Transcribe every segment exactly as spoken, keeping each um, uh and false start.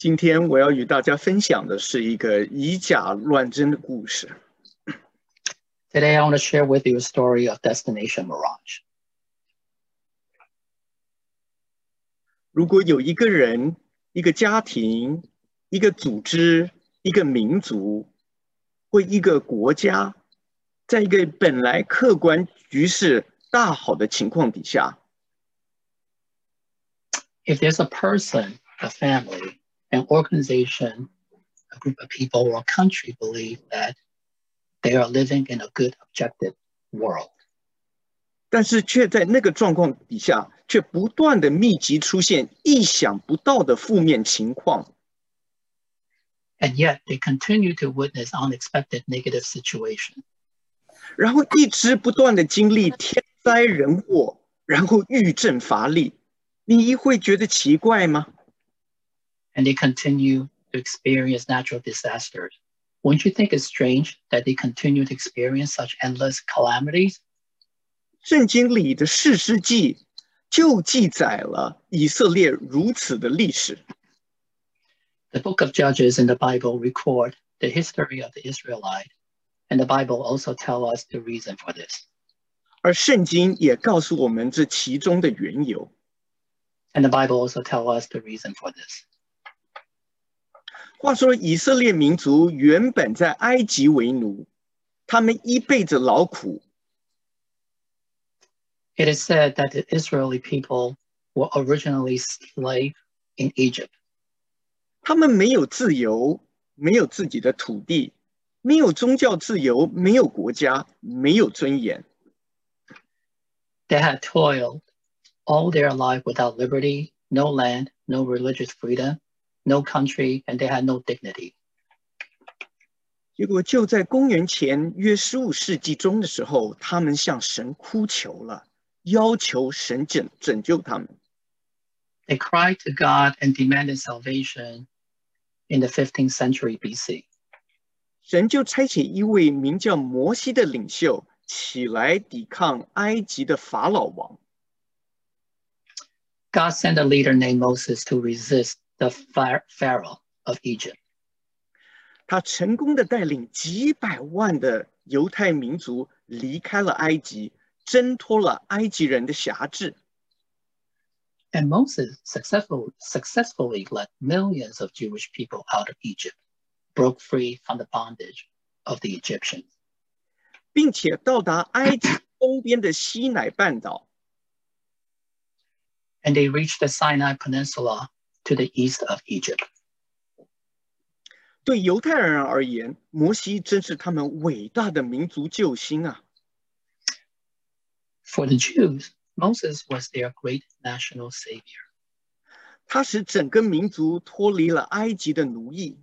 今天我要与大家分享的是一个以假乱真的故事。 Today, I want to share with you a story of Destination Mirage. 如果有一个人、一个家庭、一个组织、一个民族或一个国家，在一个本来客观局势大好的情况底下， If there's a person, a family, an organization, a group of people, or a country believe that they are living in a good, objective world, 但是却在那个状况底下，却不断的密集出现意想不到的负面情况， and yet they continue to witness unexpected negative situations. 然后一直不断的经历天灾人祸，然后遇症乏力，你会觉得奇怪吗？ And they continue to experience natural disasters. Wouldn't you think it's strange that they continue to experience such endless calamities? 圣经里的士师记就记载了以色列如此的历史。 The book of Judges in the Bible record the history of the Israelite, and the Bible also tells us the reason for this. 而圣经也告诉我们这其中的缘由。 And the Bible also tells us the reason for this. 话说以色列民族原本在埃及为奴，他们一辈子劳苦， It is said that the Israeli people were originally slaves in Egypt. 他们没有自由，没有自己的土地，没有宗教自由，没有国家，没有尊严。 They had toiled all their life without liberty, no land, no religious freedom, no country, and they had no dignity. 结果就在公元前约十五世纪中的时候，他们向神哭求了，要求神拯拯救他们。 They cried to God and demanded salvation in the fifteenth century B C. 神就差遣一位名叫摩西的领袖起来抵抗埃及的法老王。 God sent a leader named Moses to resist the Pharaoh of Egypt. 他成功的带领几百万的犹太民族离开了埃及，挣脱了埃及人的辖制。 And Moses successfully, successfully led millions of Jewish people out of Egypt, broke free from the bondage of the Egyptians. 并且到达埃及东边的西乃半岛， And they reached the Sinai Peninsula to the east of Egypt. 对犹太人而言，摩西真是他们伟大的民族救星啊！ For the Jews, Moses was their great national savior. 他使整个民族脱离了埃及的奴役。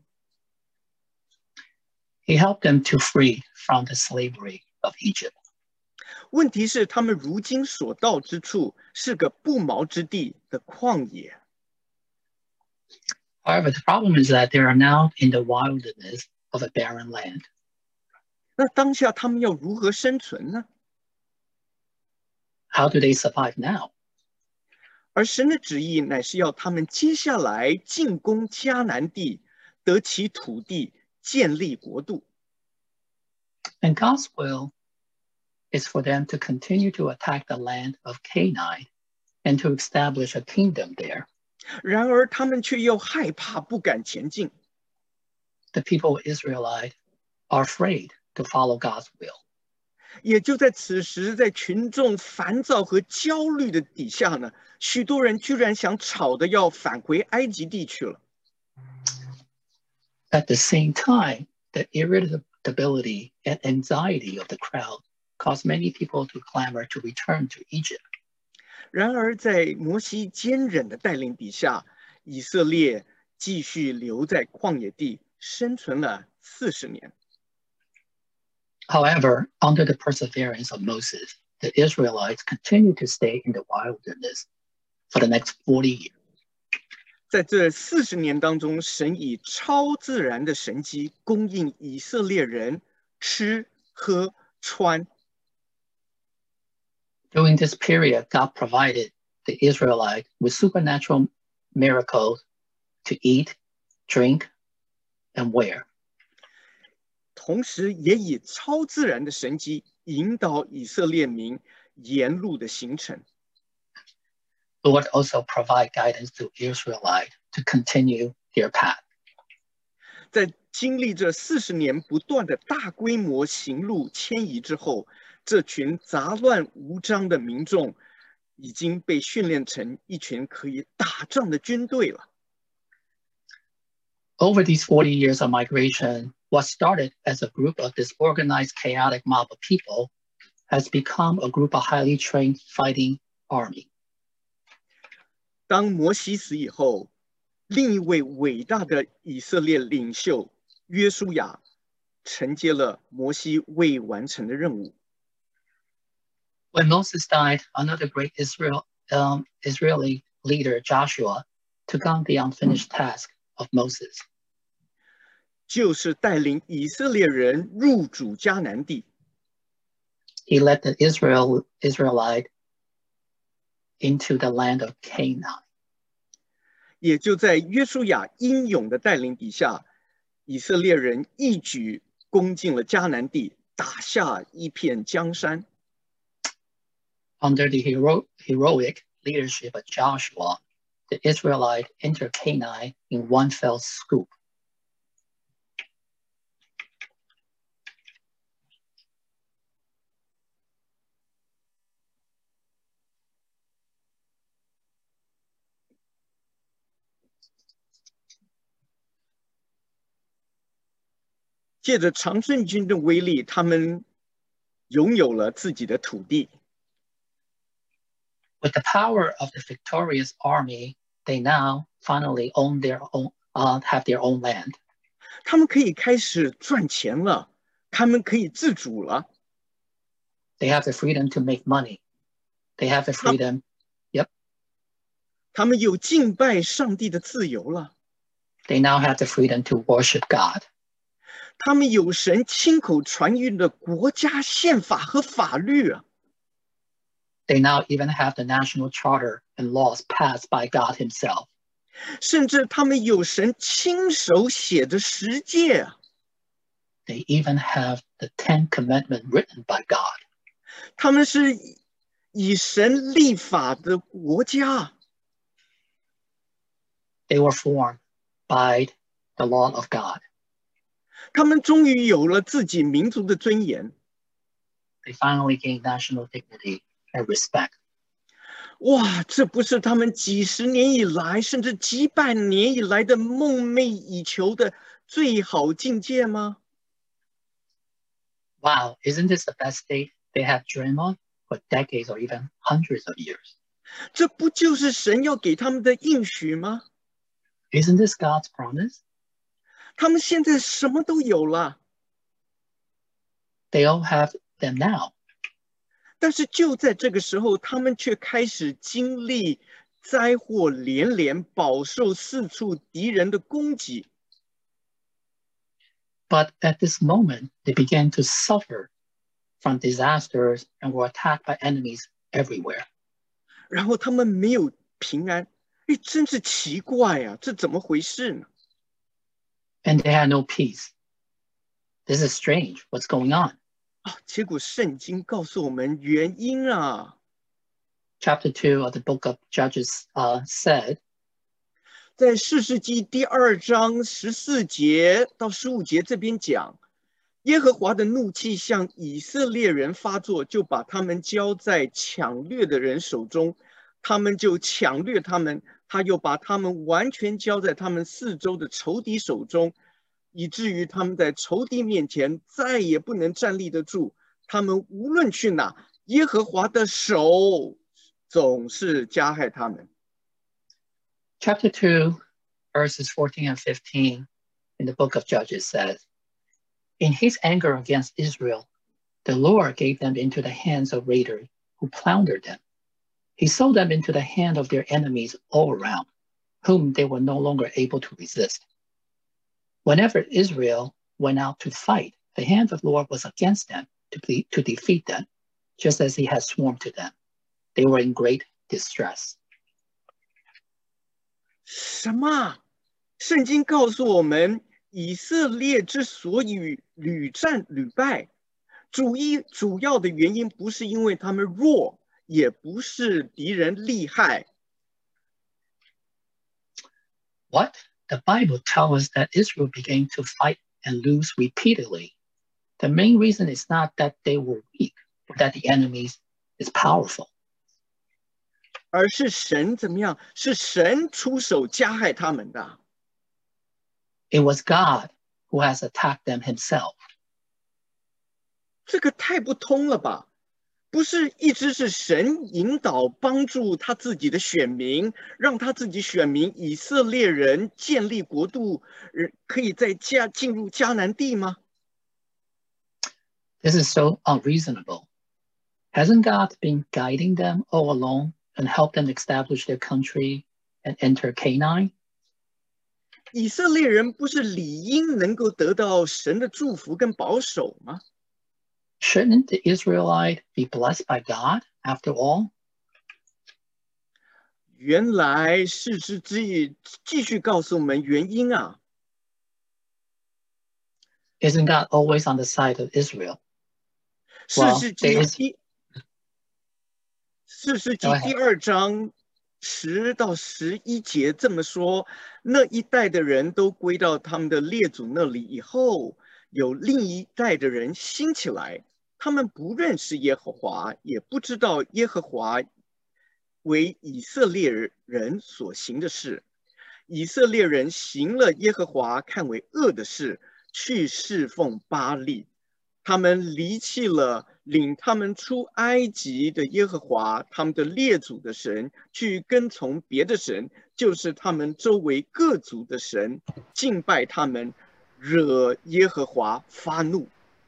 He helped them to free from the slavery of Egypt. 问题是，他们如今所到之处是个不毛之地的旷野。 However, the problem is that they are now in the wilderness of a barren land. 那当下他们要如何生存呢？ How do they survive now? 而神的旨意乃是要他们接下来进攻迦南地，得其土地，建立国度。 And God's will is for them to continue to attack the land of Canaan and to establish a kingdom there. 然而他们却又害怕，不敢前进。 The people of Israelite are afraid to follow God's will. 也就在此时，在群众烦躁和焦虑的底下呢，许多人居然想吵的要返回埃及地去了。 At the same time, the irritability and anxiety of the crowd caused many people to clamor to return to Egypt. 然而，在摩西坚忍的带领底下，以色列继续留在旷野地生存了四十年。 However, under the perseverance of Moses, the Israelites continued to stay in the wilderness for the next forty years. 在这四十年当中，神以超自然的神迹供应以色列人吃喝穿。 During this period, God provided the Israelites with supernatural miracles to eat, drink, and wear. 同时也以超自然的神迹引导以色列民沿路的行程。 Lord also provide guidance to Israelites to continue their path. 在经历这四十年不断的大规模行路迁移之后，这群杂乱无章的民众已经被训练成一群可以打仗的军队了。 Over these forty years of migration, what started as a group of disorganized, chaotic mob of people has become a group of highly trained fighting army. 当摩西死以后，另一位伟大的以色列领袖约书亚承接了摩西未完成的任务。 When Moses died, another great Israel, um, Israeli leader, Joshua, took on the unfinished task of Moses. 就是带领以色列人入主迦南地。 He led the Israel, Israelite into the land of Canaan. 也就在约书亚英勇的带领底下，以色列人一举攻进了迦南地，打下一片江山。 Under the hero, heroic leadership of Joshua, the Israelites entered Canaan in one fell swoop. 借着常胜军的威力，他们拥有了自己的土地。 With the power of the victorious army, they now finally own their own, uh, have their own land. 他们可以开始赚钱了，他们可以自主了。 They have the freedom to make money. They have the freedom. Yep. 他们有敬拜上帝的自由了。 They now have the freedom to worship God. 他们有神亲口传谕的国家宪法和法律啊。 They now even have the national charter and laws passed by God himself. 甚至他们有神亲手写的十诫啊。 They even have the Ten Commandments written by God. 他们是以神立法的国家。 They were formed by the law of God. 他们终于有了自己民族的尊严。 They finally gained national dignity and respect. 哇，这不是他们几十年以来，甚至几百年以来的梦寐以求的最好境界吗？ Wow, isn't this the best state they have dreamed of for decades or even hundreds of years? 这不就是神要给他们的应许吗？ Isn't this God's promise? 他们现在什么都有了， They all have them now. 但是就在这个时候，他们却开始经历灾祸连连，饱受四处敌人的攻击。 But at this moment, they began to suffer from disasters and were attacked by enemies everywhere. 然后他们没有平安，哎，真是奇怪啊，这怎么回事呢？ And they had no peace. This is strange. What's going on? 啊，结果圣经告诉我们原因啊。 Chapter two of the book of Judges uh, said, 在士师记第二章十四节到十五节这边讲，耶和华的怒气向以色列人发作，就把他们交在抢掠的人手中，他们就抢掠他们，他又把他们完全交在他们四周的仇敌手中，以至于他们在仇敌面前再也不能站立得住。他们无论去哪，耶和华的手总是加害他们。 Chapter two, verses fourteen and fifteen in the book of Judges says, In his anger against Israel, the Lord gave them into the hands of raiders who plundered them. He sold them into the hand of their enemies all around, whom they were no longer able to resist. Whenever Israel went out to fight, the hand of the Lord was against them to, be, to defeat them, just as he had sworn to them. They were in great distress. 什么？ 圣经告诉我们，以色列之所以屡战屡败，主一主要的原因不是因为他们弱，也不是敌人厉害。 What? The Bible tells us that Israel began to fight and lose repeatedly. The main reason is not that they were weak, but that the enemy is powerful. 而是神怎么样？是神出手加害他们的。 It was God who has attacked them himself. 这个太不通了吧？不是一直是神引导帮助他自己的选民，让他自己选民以色列人建立国度，可以在加进入迦南地吗？ This is so unreasonable. Hasn't God been guiding them all along and helped them establish their country and enter Canaan? 以色列人不是理应能够得到神的祝福跟保守吗？ Shouldn't the Israelite be blessed by God after all? 原来士师记继续告诉我们原因啊。 Isn't God always on the side of Israel? 士 Well, 师记 there is- 第士师记 Go ahead. 第二章十到十一节这么说：那一代的人都归到他们的列祖那里以后，有另一代的人兴起来，他们不认识耶和华，也不知道耶和华为以色列人所行的事。以色列人行了耶和华看为恶的事，去侍奉巴力。他们离弃了领他们出埃及的耶和华，他们的列祖的神，去跟从别的神，就是他们周围各族的神，敬拜他们，惹耶和华发怒。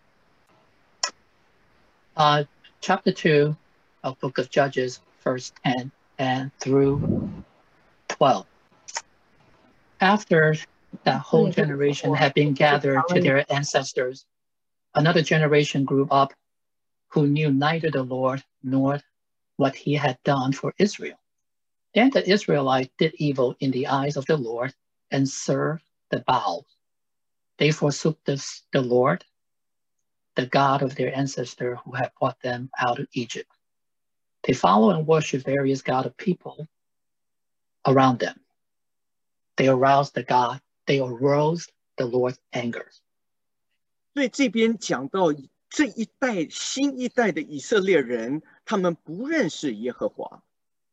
Uh, chapter two of Book of Judges, verse ten and through twelve. After that whole generation had been gathered to their ancestors, another generation grew up who knew neither the Lord nor what he had done for Israel. Then the Israelites did evil in the eyes of the Lord and served the Baal. They forsook the, the Lord, the God of their ancestor who had brought them out of Egypt. They follow and worship various god of people around them. They aroused the God, they aroused the Lord's anger. 所以这边讲到这一代新一代的以色列人，他们不认识耶和华。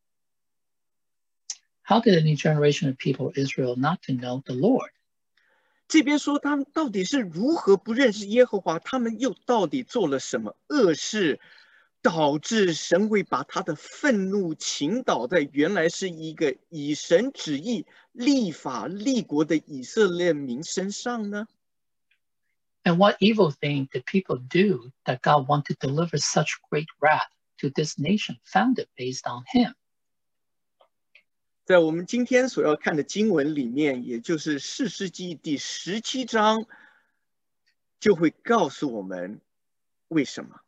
How did a new generation of people of Israel not to know the Lord? 这边说他们到底是如何不认识耶和华，他们又到底做了什么恶事，导致神会把他的愤怒倾倒在原来是一个以神旨意立法立国的以色列民身上呢？ And what evil thing did people do that God wanted to deliver such great wrath to this nation founded based on him? 在我们今天所要看的经文里面，也就是士师记第十七章，就会告诉我们为什么。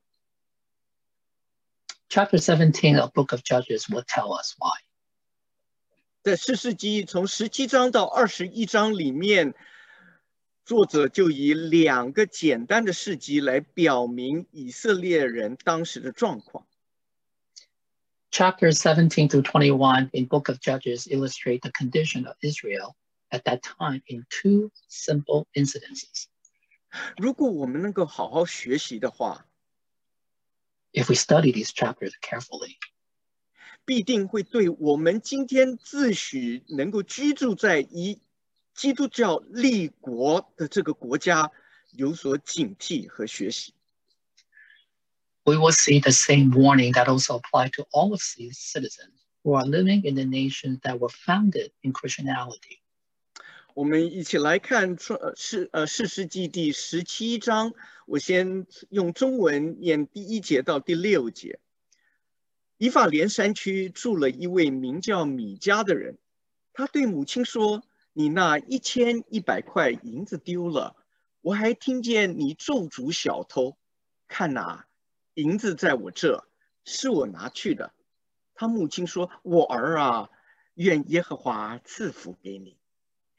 Chapter seventeen of Book of Judges will tell us why. 在士师记从十七章到二十一章里面，作者就以两个简单的事迹来表明以色列人当时的状况。 Chapters seventeen through twenty-one in Book of Judges illustrate the condition of Israel at that time in two simple incidences. 如果我们能够好好学习的话， If we study these chapters carefully, 必定会对我们今天自诩能够居住在以基督教立国的这个国家有所警惕和学习。 we will see the same warning that also applies to all of these citizens who are living in the nations that were founded in Christianity. 我们一起来看《士呃士师记》第十七章，我先用中文念第一节到第六节。以法莲山区住了一位名叫米迦的人，他对母亲说：“你那一千一百块银子丢了，我还听见你咒诅小偷。看哪，银子在我这，是我拿去的。”他母亲说：“我儿啊，愿耶和华赐福给你。”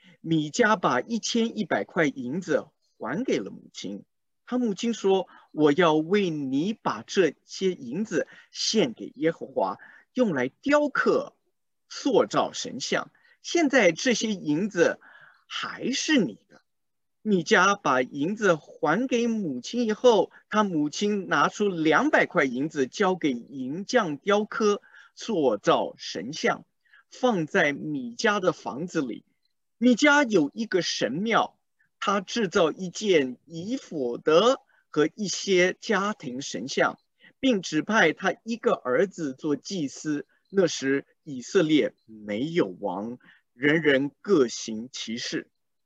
米迦把一千一百块银子还给了母亲。他母亲说：“我要为你把这些银子献给耶和华，用来雕刻、塑造神像。现在这些银子还是你的。”米迦把银子还给母亲以后，他母亲拿出两百块银子交给银匠雕刻、塑造神像，放在米迦的房子里。米迦有一个神庙，他制造一件以弗得和一些家庭神像，并指派他一个儿子做祭司。那时以色列没有王，人人各行其事。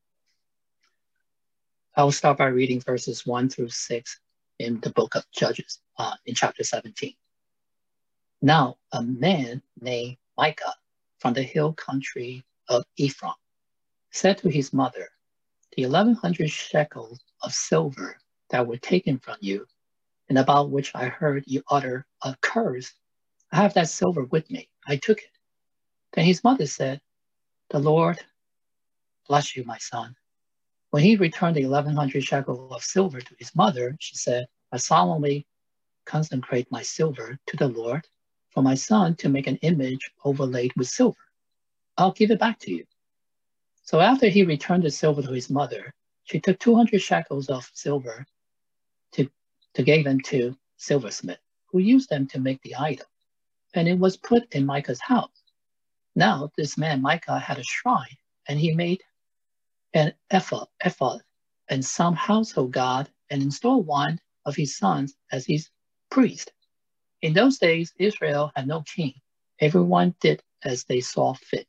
I'll start by reading verses one through six in the book of Judges, uh, in chapter seventeen. Now, a man named Micah from the hill country of Ephraim said to his mother, "The eleven hundred shekels of silver that were taken from you, and about which I heard you utter a curse, I have that silver with me. I took it." Then his mother said, "The Lord bless you, my son." When he returned the eleven hundred shekels of silver to his mother, she said, "I solemnly consecrate my silver to the Lord for my son to make an image overlaid with silver. I'll give it back to you." So after he returned the silver to his mother, she took two hundred shekels of silver to, to give them to silversmith, who used them to make the idol, and it was put in Micah's house. Now this man Micah had a shrine, and he made an ephod, ephod and some household god, and installed one of his sons as his priest. In those days, Israel had no king. Everyone did as they saw fit.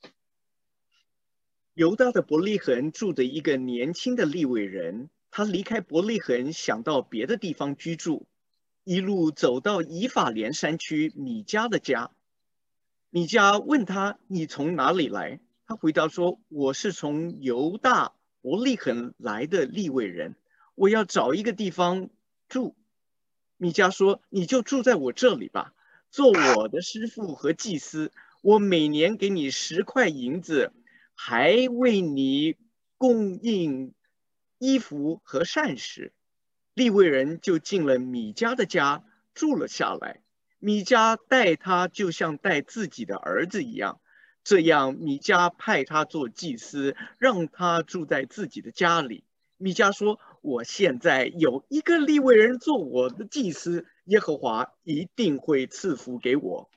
犹大的伯利恒住着一个年轻的利未人，他离开伯利恒，想到别的地方居住，一路走到以法莲山区米迦的家。米迦问他：“你从哪里来？”他回答说：“我是从犹大伯利恒来的利未人，我要找一个地方住。”米迦说：“你就住在我这里吧，做我的师傅和祭司。我每年给你十块银子，还为你供应衣服和膳食。”利未人就进了米迦的家，住了下来。米迦待他就像待自己的儿子一样。这样，米迦派他做祭司，让他住在自己的家里。米迦说：“我现在有一个利未人做我的祭司，耶和华一定会赐福给我。”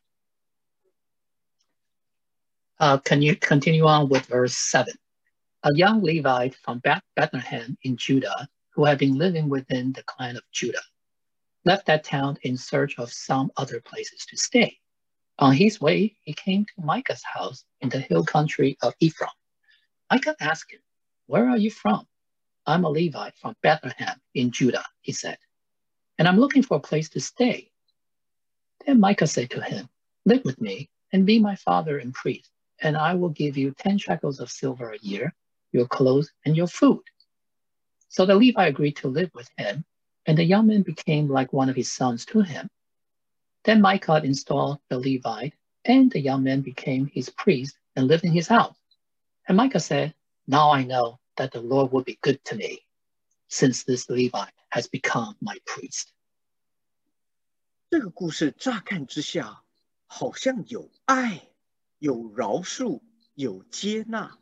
Uh, can you continue on with verse seven? A young Levite from Bethlehem in Judah, who had been living within the clan of Judah, left that town in search of some other places to stay. On his way, he came to Micah's house in the hill country of Ephraim. Micah asked him, "Where are you from?" "I'm a Levite from Bethlehem in Judah," he said, "and I'm looking for a place to stay." Then Micah said to him, "Live with me and be my father and priest, and I will give you ten shekels of silver a year, your clothes, and your food." So the Levite agreed to live with him, and the young man became like one of his sons to him. Then Micah installed the Levite, and the young man became his priest and lived in his house. And Micah said, "Now I know that the Lord will be good to me, since this Levite has become my priest." 这个故事乍看之下，好像有爱，有饶恕，有接纳。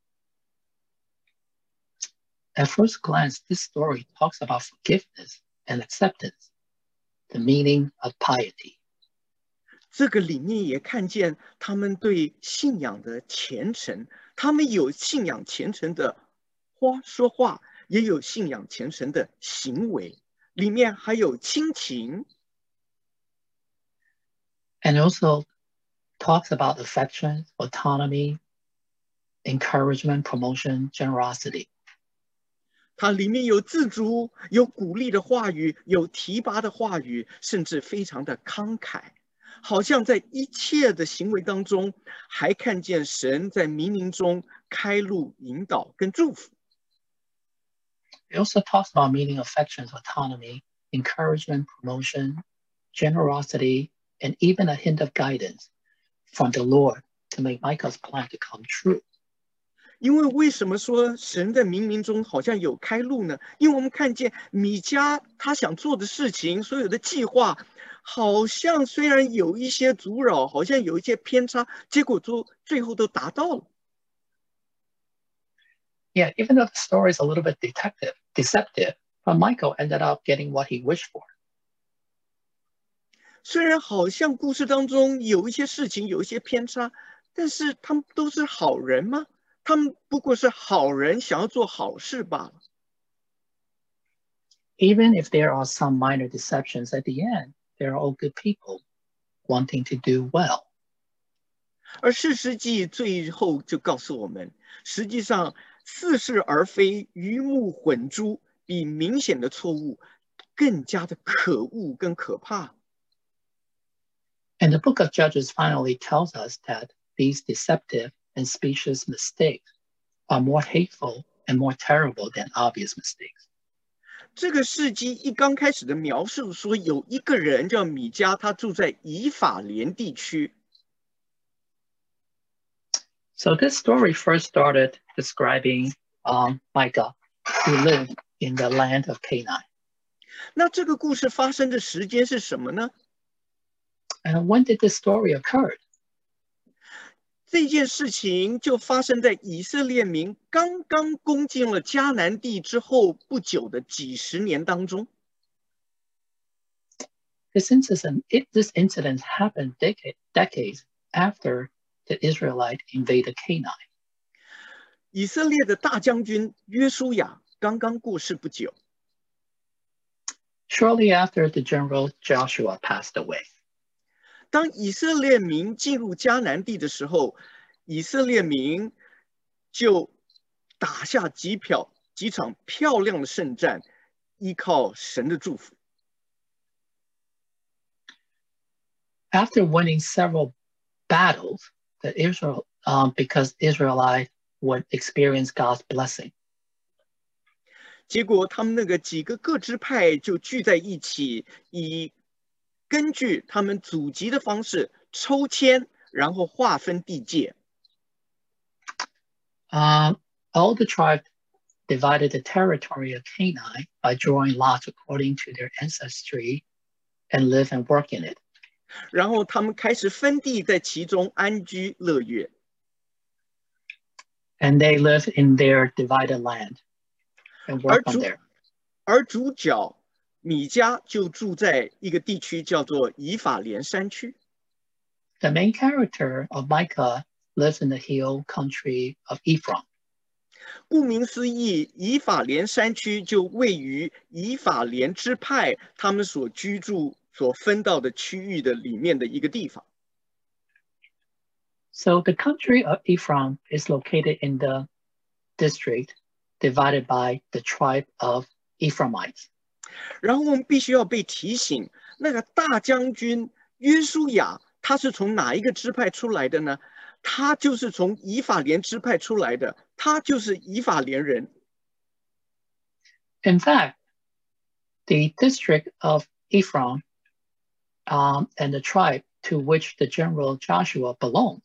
At first glance, this story talks about forgiveness and acceptance, the meaning of piety. 这个里面也看见他们对信仰的虔诚，他们有信仰虔诚的话说话，也有信仰虔诚的行为，里面还有亲情。 And also talks about affection, autonomy, encouragement, promotion, generosity. 它里面有自主，有鼓励的话语，有提拔的话语，甚至非常的慷慨，好像在一切的行为当中，还看见神在冥冥中开路、引导跟祝福。 It also talks about meeting affections, autonomy, encouragement, promotion, generosity, and even a hint of guidance from the Lord to make Micah's plan to come true. 因为为什么说神在冥冥中好像有开路呢？因为我们看见米迦他想做的事情，所有的计划，好像虽然有一些阻扰，好像有一些偏差，结果都最后都达到了。 Yeah, even though the story is a little bit detective, deceptive, but Michael ended up getting what he wished for. 虽然好像故事当中有一些事情有一些偏差，但是他们都是好人吗？他们不过是好人想要做好事罢了。 Even if there are some minor deceptions at the end, they are all good people wanting to do well. 而士师记最后就告诉我们，实际上似是而非、鱼目混珠，比明显的错误更加的可恶跟可怕。 And the book of Judges finally tells us that these deceptive and specious mistakes are more hateful and more terrible than obvious mistakes. 这个事迹一刚开始的描述说，有一个人叫米迦，他住在以法莲地区。 So this story first started describing um, Micah, who lived in the land of Canaan. 那这个故事发生的时间是什么呢？ And when did this story occur? 这件事情就发生在以色列民刚刚攻进了迦南地之后不久的几十年当中。 This incident, it, this incident happened decade, decades after the Israelite invaded Canaan. 以色列的大将军约书亚刚刚过世不久。 Shortly after the general Joshua passed away. 当以色列民进入迦南地的时候，以色列民就打下几票几场漂亮的胜战，依靠神的祝福。 After winning several battles, the Israel, um, because Israelites would experience God's blessing. 结果他们那个几个各支派就聚在一起，以根据他们祖籍的方式抽签，然后划分地界。 Um, all the tribes divided the territory of Canaan by drawing lots according to their ancestry and live and work in it. 然后他们开始分地在其中安居乐业。 And they live in their divided land and work on there. 而主角米迦就住在一个地区叫做以法莲山区。 The main character of Micah lives in the hill country of Ephraim. 顾名思义，以法莲山区就位于以法莲支派他们所居住、所分到的区域的里面的一个地方。 So the country of Ephraim is located in the district divided by the tribe of Ephraimites. 然后我们必须要被提醒，那个大将军约书亚，他是从哪一个支派出来的呢？他就是从以法莲支派出来的，他就是以法莲人。 In fact, the district of Ephraim um, and the tribe to which the general Joshua belongs.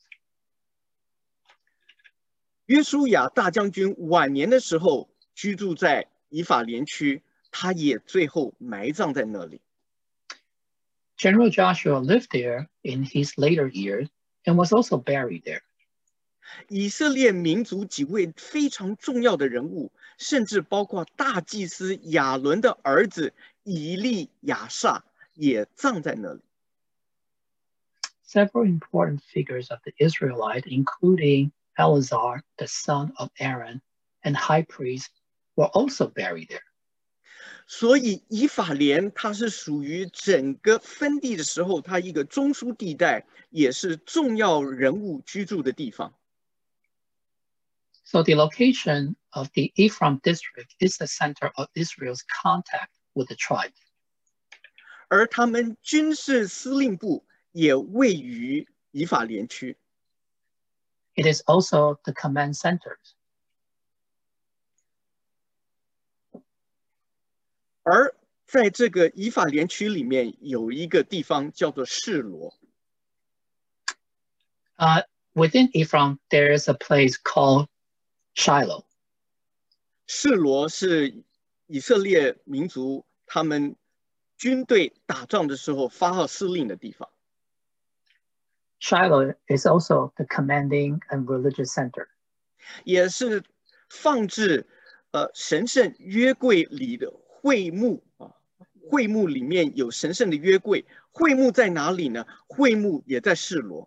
约书亚大将军晚年的时候居住在以法莲区，他也最后埋葬在那里。 General Joshua lived there in his later years and was also buried there. 以色列民族几位非常重要的人物，甚至包括大祭司亚伦的儿子以利亚撒，也葬在那里。 Several important figures of the Israelites, including Eleazar, the son of Aaron, and high priest, were also buried there. 所以以法莲它是属于整个分地的时候，它一个中枢地带，也是重要人物居住的地方。 So the location of the Ephraim district is the center of Israel's contact with the tribe. 而他们军事司令部也位于以法莲区。 It is also the command centers. 而在这个以法莲区里面有一个地方叫做示罗。 Uh, within Ephraim, there is a place called Shiloh. 示罗是以色列民族他们军队打仗的时候发号施令的地方。 Shiloh is also the commanding and religious center. 也是放置呃神圣约柜里的会幕啊，会幕里面有神圣的约柜。会幕在哪里呢？会幕也在示罗。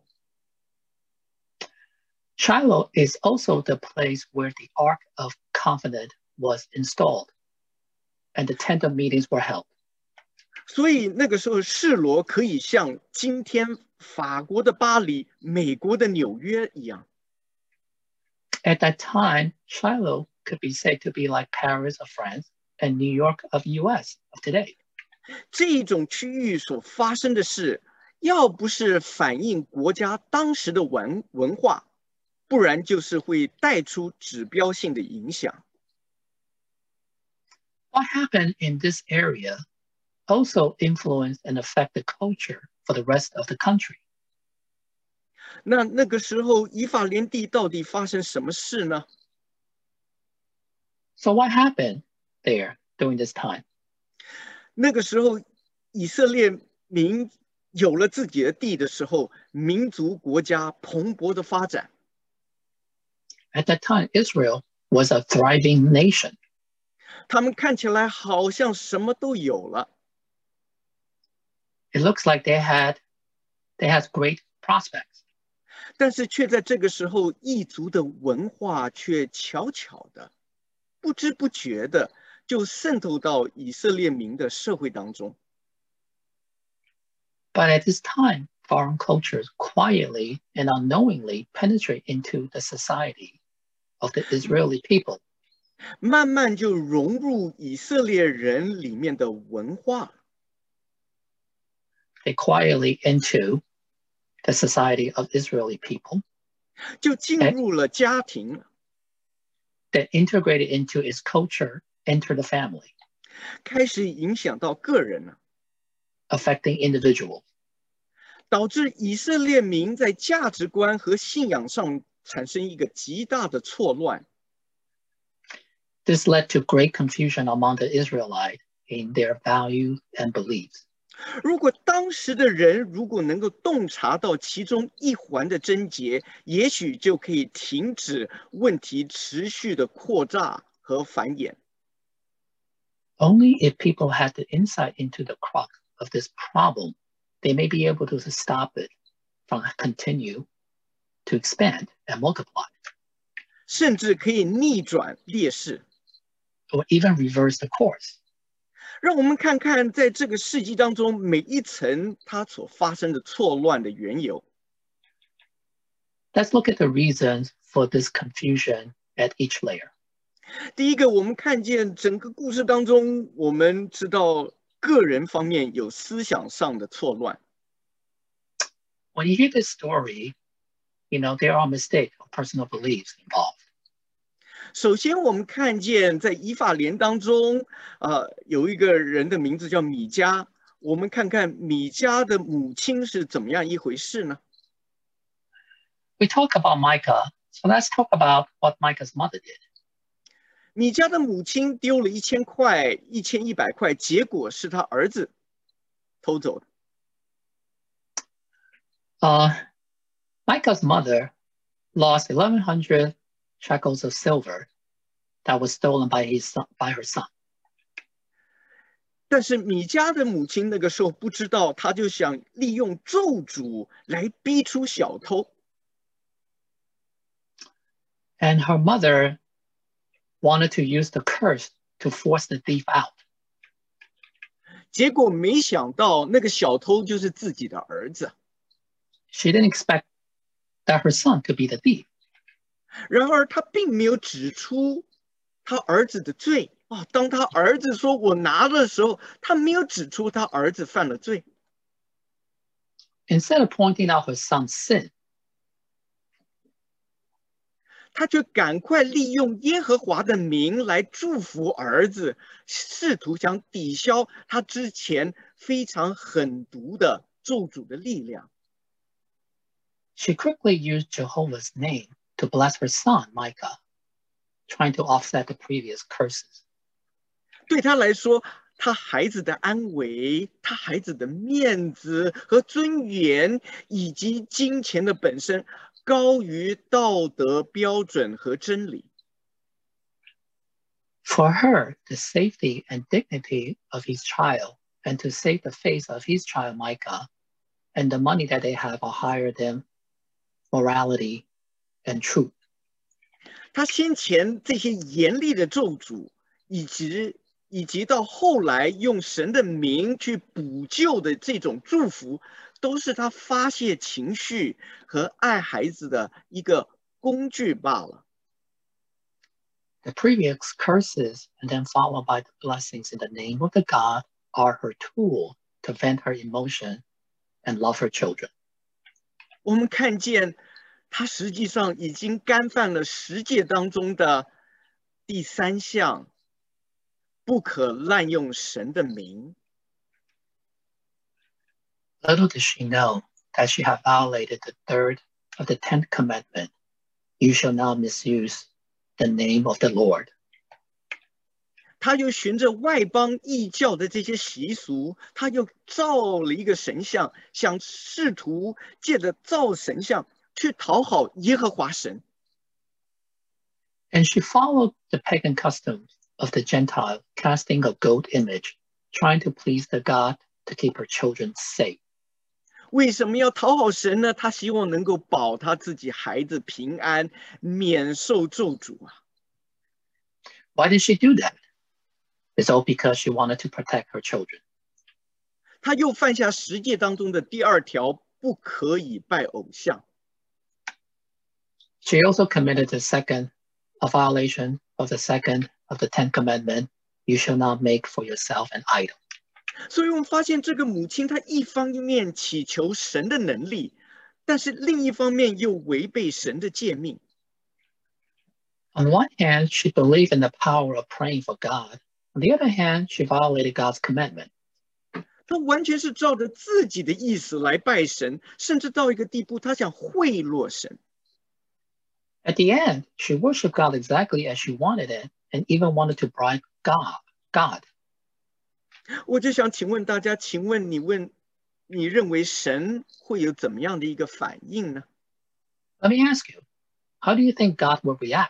Shiloh is also the place where the Ark of Covenant was installed, and the tent of meetings were held. 所以那个时候，示罗可以像今天法国的巴黎、美国的纽约一样。 At that time, Shiloh could be said to be like Paris of France and New York of U S of today. 这种区域所发生的事，要不是反映国家当时的文文化，不然就是会带出指标性的影响。 What happened in this area also influenced and affected culture for the rest of the country. 那那个时候，以法莲地到底发生什么事呢？ So what happened there during this time? 那个时候，以色列民有了自己的地的时候，民族国家蓬勃的发展。 At that time, Israel was a thriving nation. 他们看起来好像什么都有了。 It looks like they had, they had great prospects. 但是却在这个时候，异族的文化却悄悄的、不知不觉的就渗透到以色列民的社会当中。 But at this time, foreign cultures quietly and unknowingly penetrate into the society of the Israeli people. 慢慢就融入以色列人里面的文化。 They quietly into the society of Israeli people. 就进入了家庭。 That integrated into its culture, enter the family. 开始影响到个人了。 Affecting individual. 导致以色列民在价值观和信仰上产生一个极大的错乱。 This led to great confusion among the Israelites in their values and beliefs. 如果当时的人如果能够洞察到其中一环的症结，也许就可以停止问题持续的扩大和繁衍。 Only if people had the insight into the crux of this problem, they may be able to stop it from continue to expand and multiply. 甚至可以逆转劣势。 Or even reverse the course. 让我们看看在这个世纪当中每一层它所发生的错乱的缘由。 Let's look at the reasons for this confusion at each layer. 第一个，我们看见整个故事当中，我们知道个人方面有思想上的错乱。 When you hear this story, you know, there are mistakes or personal beliefs involved. 首先，我们看见在以法莲当中，呃，有一个人的名字叫米迦。我们看看米迦的母亲是怎么样一回事呢？ We talk about Micah, so let's talk about what Micah's mother did. 米迦的母亲丢了一千块、一千一百块，结果是他儿子偷走的。 Uh, Micah's mother lost eleven hundred shekels of silver that was stolen by his son, by her son. 但是米迦的母亲那个时候不知道，她就想利用咒诅来逼出小偷。 And her mother wanted to use the curse to force the thief out. 结果没想到，那个小偷就是自己的儿子。 She didn't expect that her son could be the thief. 然而，他并没有指出他儿子的罪啊。当他儿子说“我拿”的时候，他没有指出他儿子犯了罪。 Instead of pointing out her son's sin, 他却赶快利用耶和华的名来祝福儿子，试图想抵消他之前非常狠毒的咒诅的力量。 she quickly used Jehovah's name to bless her son, Micah. trying to offset the previous curses. 对他来说，他孩子的安危，他孩子的面子和尊严，以及金钱的本身，高于道德标准和真理。 For her, the safety and dignity of his child, and to save the face of his child Micah, and the money that they have are higher than morality and truth. 他先前这些严厉的咒诅，以及以及到后来用神的名去补救的这种祝福，都是他发泄情绪和爱孩子的一个工具罢了。 The previous curses and then followed by the blessings in the name of the God are her tool to vent her emotion and love her children. 我们看见他实际上已经干犯了十诫当中的第三项，不可滥用神的名。 Little did she know that she had violated the third of the tenth commandment. You shall not misuse the name of the Lord. 他又循着外邦异教的这些习俗，他又造了一个神像，想试图借着造神像去讨好耶和华神。 And she followed the pagan customs of the Gentile, casting a goat image, trying to please the God to keep her children safe. 为什么要讨好神呢？他希望能够保他自己孩子平安，免受咒诅啊。 Why did she do that? It's all because she wanted to protect her children. 他又犯下十诫当中的第二条，不可以拜偶像。 She also committed the second, a violation of the second of the Ten Commandment. You shall not make for yourself an idol. 所以我们发现这个母亲，她一方面祈求神的能力，但是另一方面又违背神的诫命。 On one hand, she believed in the power of praying for God. On the other hand, she violated God's commandment. 她完全是照着自己的意思来拜神，甚至到一个地步，她想贿赂神。 At the end, she worshiped God exactly as she wanted it, and even wanted to bribe God. God. 我就想请问大家，请问你问，你认为神会有怎么样的一个反应呢？ Let me ask you, how do you think God will react?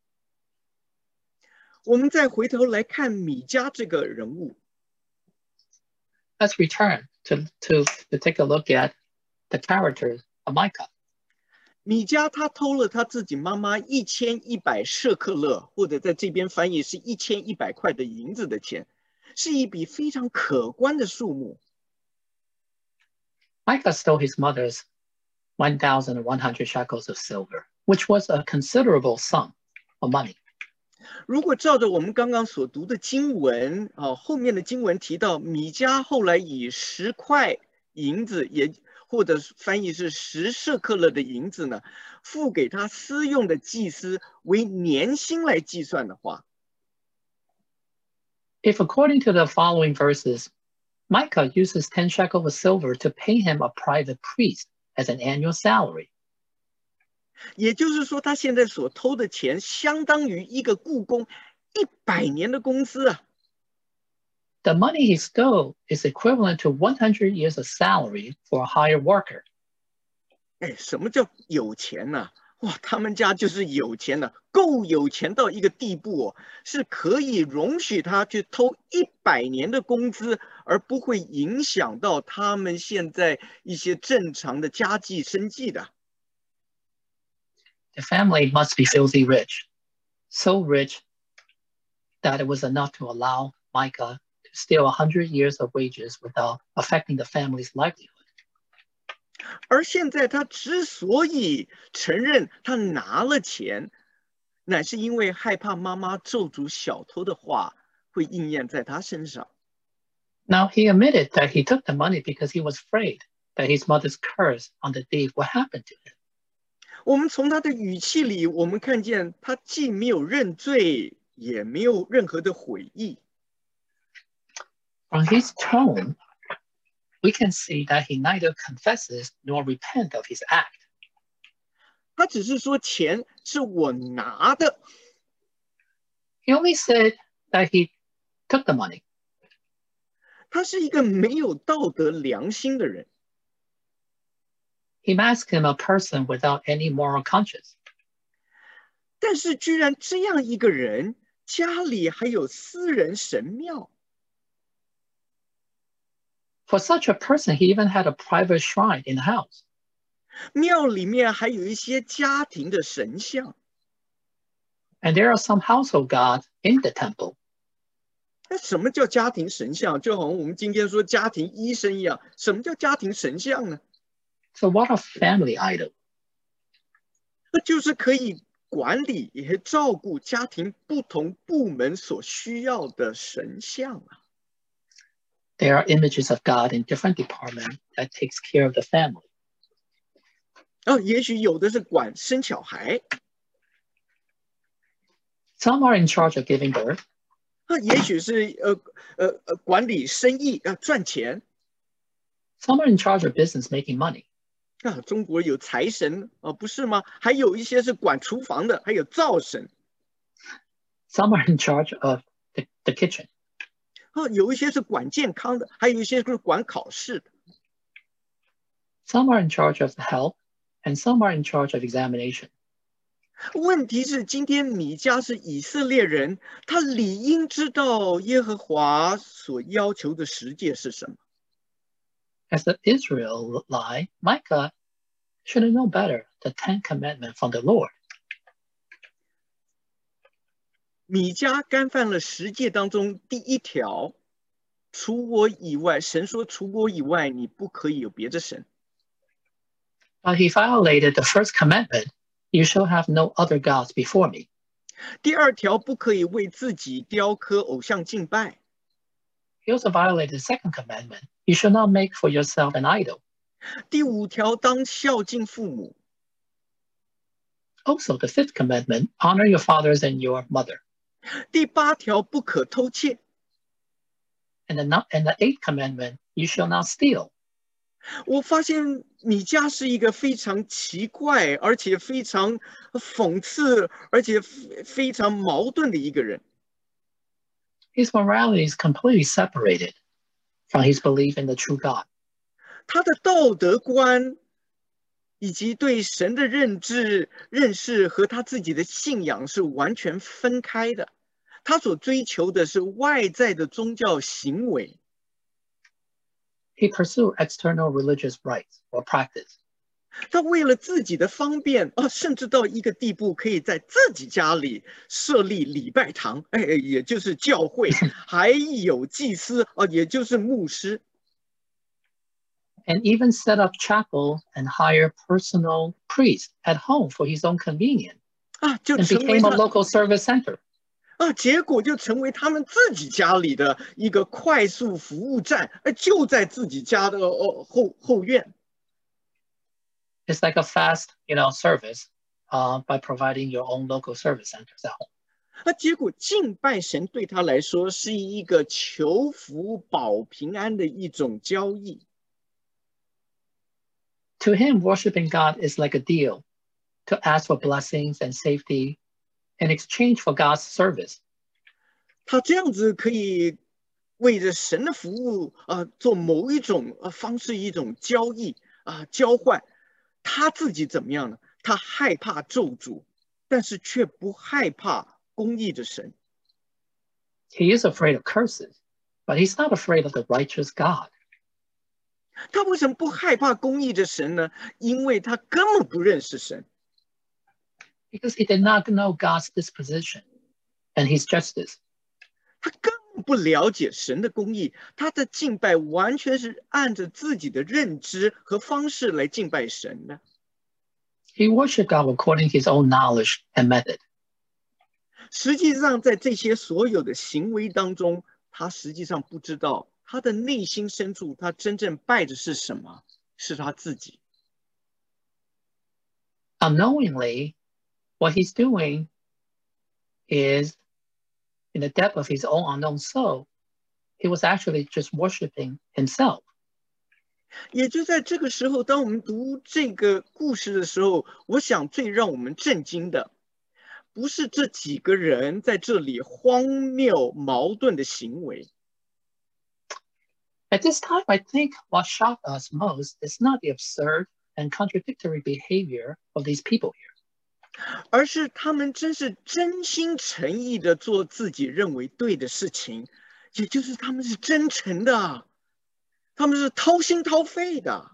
我们再回头来看米迦这个人物。 Let's return to, to, to take a look at the characters of Micah. 米迦他偷了他自己妈妈一千一百舍克勒，或者在这边翻译是一千一百块的银子的钱，是一笔非常可观的数目。 Micah stole his mother's one thousand one hundred shekels of silver, which was a considerable sum of money. 如果照着我们刚刚所读的经文啊，后面的经文提到，米迦后来以十块银子，也或者翻译是十舍克勒的银子呢，付给他私用的祭司为年薪来计算的话， If according to the following verses, Micah uses ten shekels of silver to pay him a private priest as an annual salary. 也就是说，他现在所偷的钱，相当于一个雇工一百年的工资啊。 The money he stole is equivalent to one hundred years of salary for a hired worker. 哎，什么叫有钱呢、啊？哇，他们家就是有钱的，够有钱到一个地步哦，是可以容许他去偷一百年的工资，而不会影响到他们现在一些正常的家计生计的。 The family must be filthy rich, so rich that it was enough to allow Micah to steal one hundred years of wages without affecting the family's livelihood. 而现在他之所以承认他拿了钱，乃是因为害怕妈妈咒诅小偷的话会应验在他身上。 Now he admitted that he took the money because he was afraid that his mother's curse on the thief would happen to him. 我们从他的语气里，我们看见他既没有认罪，也没有任何的悔意。 From his tone, we can see that he neither confesses nor repents of his act. 他只是说钱是我拿的。 He only said that he took the money. 他是一个没有道德良心的人。 He makes him a person without any moral conscience. 但是居然这样一个人，家里还有私人神庙。 For such a person, he even had a private shrine in the house. 庙里面还有一些家庭的神像。 And there are some household gods in the temple. 那什么叫家庭神像？就好像我们今天说家庭医生一样，什么叫家庭神像呢？ So what a family idol. 那就是可以管理也照顾家庭不同部门所需要的神像啊。 There are images of God in different departments that takes care of the family. 哦，也许有的是管生小孩。 Some are in charge of giving birth. 啊，也许是呃呃呃管理生意啊，赚钱。 Some are in charge of business, making money. 啊，中国有财神啊，不是吗？还有一些是管厨房的，还有灶神。 Some are in charge of the, the kitchen. 啊，有一些是管健康的，还有一些是管考试的。 Some are in charge of health, and some are in charge of examination. 问题是，今天米迦是以色列人，他理应知道耶和华所要求的十诫是什么。 As the Israelite, Micah should have known better the Ten Commandments from the Lord. 米迦干犯了十诫当中第一条，除我以外，神说除我以外，你不可以有别的神。 But he violated the first commandment, you shall have no other gods before me. 第二条，不可以为自己雕刻偶像敬拜。 He also violated the second commandment, you shall not make for yourself an idol. 第五条，当孝敬父母。 Also, the fifth commandment, honor your fathers and your mother. 第八条，不可偷窃。 And the, and the eighth commandment, you shall not steal. 我发现米迦是一个非常奇怪，而且非常讽刺，而且非常矛盾的一个人。 His morality is completely separated from his belief in the true God. 他的道德观以及对神的认知、认识和他自己的信仰是完全分开的。他所追求的是外在的宗教行为。 He pursued external religious rites or practice. 他为了自己的方便啊，甚至到一个地步，可以在自己家里设立礼拜堂，哎，也就是教会，还有祭司啊，也就是牧师。 And even set up chapel and hire personal priests at home for his own convenience. 啊，就 And 成为 became a 他 local service center. 啊，结果就成为他们自己家里的一个快速服务站，哎，就在自己家的哦后后院。 It's like a fast, you know, service uh, by providing your own local service centers at home. 那结果敬拜神对他来说是一个求福保平安的一种交易。 To him, worshiping God is like a deal to ask for blessings and safety in exchange for God's service. 他这样子可以为着神的服务啊、呃，做某一种呃方式，一种交易啊、呃，交换。他自己怎么样呢？他害怕咒诅，但是却不害怕公义的神。 He is afraid of curses, but he's not afraid of the righteous God. 他为什么不害怕公义的神呢？因为他根本不认识神。 Because he did not know God's disposition and his justice. 他根本不了解神的公义，他的敬拜完全是按着自己的认知和方式来敬拜神的。 He worshiped God according to his own knowledge and method. 实际上，在这些所有的行为当中，他实际上不知道他的内心深处，他真正拜的是什么？是他自己。 Unknowingly, what he's doing is, in the depth of his own unknown soul, he was actually just worshiping himself. 也就在这个时候，当我们读这个故事的时候，我想最让我们震惊的， 不是这几个人在这里荒谬矛盾的行为。 At this time, I think what shocked us most is not the absurd and contradictory behavior of these people here. 而是他们真是真心诚意的做自己认为对的事情，也就是他们是真诚的，他们是掏心掏肺的。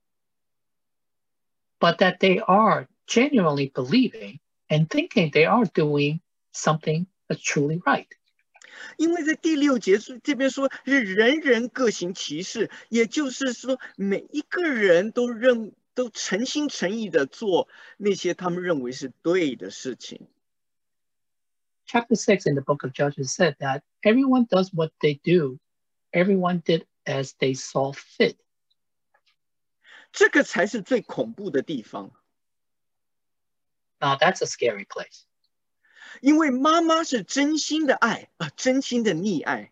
But that they are genuinely believing and thinking they are doing something that's truly right. 因为在第六节这边说是人人各行其事，也就是说每一个人都认都诚心诚意的做那些他们认为是对的事情。 Chapter six in the book of Judges said that everyone does what they do, everyone did as they saw fit. 这个才是最恐怖的地方。 Now that's a scary place. 因为妈妈是真心的爱啊，真心的溺爱。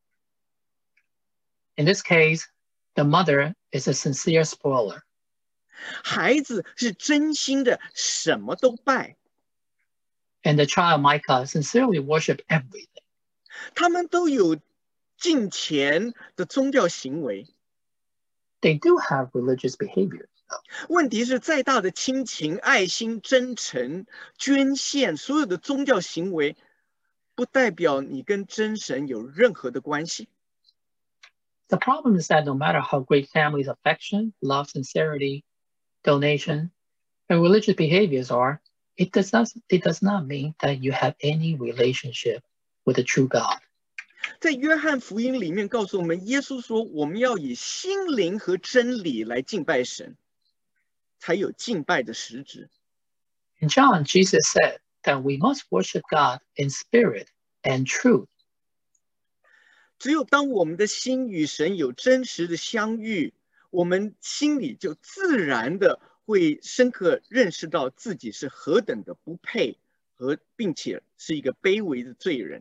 In this case, the mother is a sincere spoiler. 孩子是真心的，什么都拜。 And the child Micah sincerely worship everything. 他们都有敬虔的宗教行为。 They do have religious behaviors. 问题是再大的亲情、爱心、真诚、捐献，所有的宗教行为，不代表你跟真神有任何的关系。 The problem is that no matter how great families' affection, love, sincerity, donation, and religious behaviors are, it does not, it does not mean that you have any relationship with the true God. 在约翰福音里面告诉我们，耶稣说我们要以心灵和真理来敬拜神，才有敬拜的实质。 In John, Jesus said that we must worship God in spirit and truth. 只有当我们的心与神有真实的相遇，我们心里就自然的会深刻认识到自己是何等的不配，和并且是一个卑微的罪人。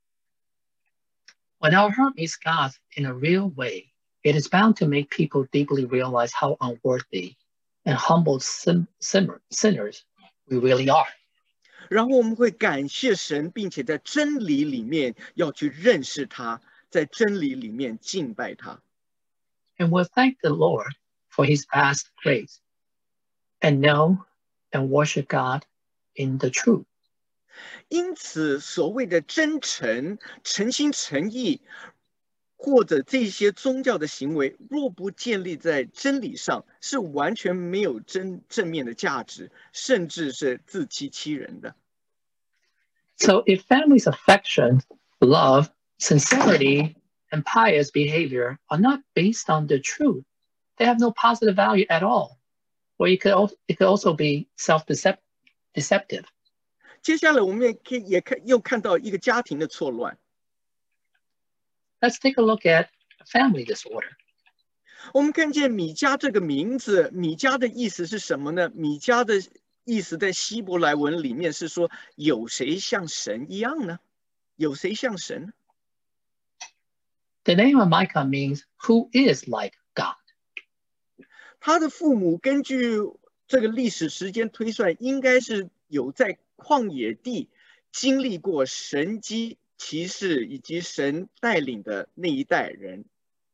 When our heart meets God in a real way, it is bound to make people deeply realize how unworthy and humble sin, sinner, sinners we really are. 然后我们会感谢神，并且在真理里面要去认识他，在真理里面敬拜他。 And we'll thank the Lord for his vast grace and know and worship God in the truth. 因此，所谓的真诚、诚心诚意，或者这些宗教的行为，若不建立在真理上，是完全没有真正面的价值，甚至是自欺欺人的。 So if families' affection, love, sincerity, and pious behavior are not based on the truth, they have no positive value at all. Or it could also, it could also be self-deceptive. 接下来，我们也可以也看又看到一个家庭的错乱。 Let's take a look at family disorder. 我们看见米迦这个名字，米迦的意思是什么呢？米迦的意思在希伯来文里面是说，有谁像神一样呢？有谁像神？ The name of Micah means who is like God. 他的父母根据这个历史时间推算，应该是有在旷野地经历过神迹奇事以及神带领的那一代人。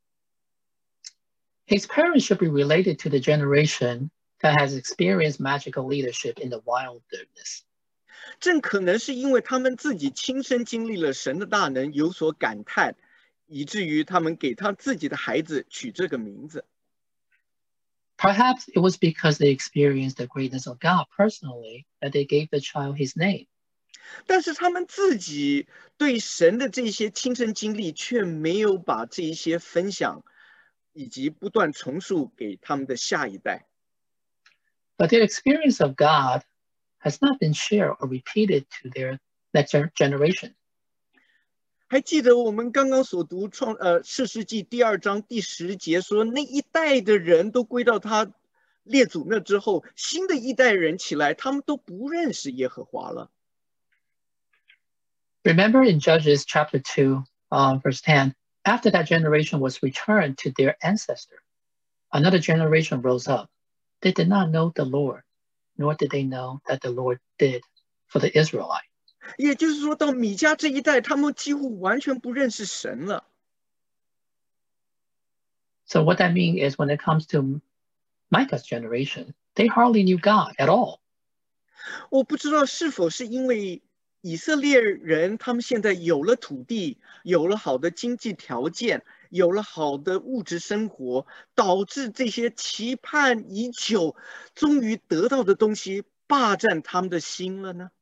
His parents should be related to the generation that has experienced magical leadership in the wilderness. 正可能是因为他们自己亲身经历了神的大能，有所感叹，以至于他们给他自己的孩子取这个名字。 Perhaps it was because they experienced the greatness of God personally that they gave the child his name. 但是他们自己对神的这些亲身经历，却没有把这一些分享，以及不断重述给他们的下一代。 But their experience of God has not been shared or repeated to their next generation. 还记得我们刚刚所读创呃士世记第二章第十节说，那一代的人都归到他列祖那之后，新的一代人起来，他们都不认识耶和华了。 Remember in Judges chapter two, uh, verse ten, after that generation was returned to their ancestor, another generation rose up. They did not know the Lord, nor did they know that the Lord did for the Israelite. 也就是说，到米迦这一代，他们几乎完全不认识神了。 So what that means is when it comes to Micah's generation, they hardly knew God at all. 我不知道是否是因为以色列人他们现在有了土地，有了好的经济条件，有了好的物质生活，导致这些期盼已久、终于得到的东西霸占他们的心了呢？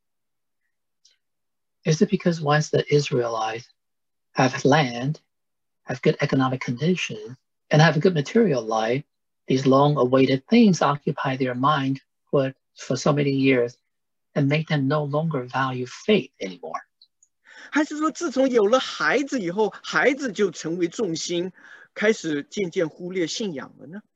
Is it because once the Israelites have land, have good economic conditions, and have a good material life, these long-awaited things occupy their mind for, for so many years and make them no longer value faith anymore? 还是说，自从有了孩子以后，孩子就成为重心，开始渐渐忽略信仰了呢？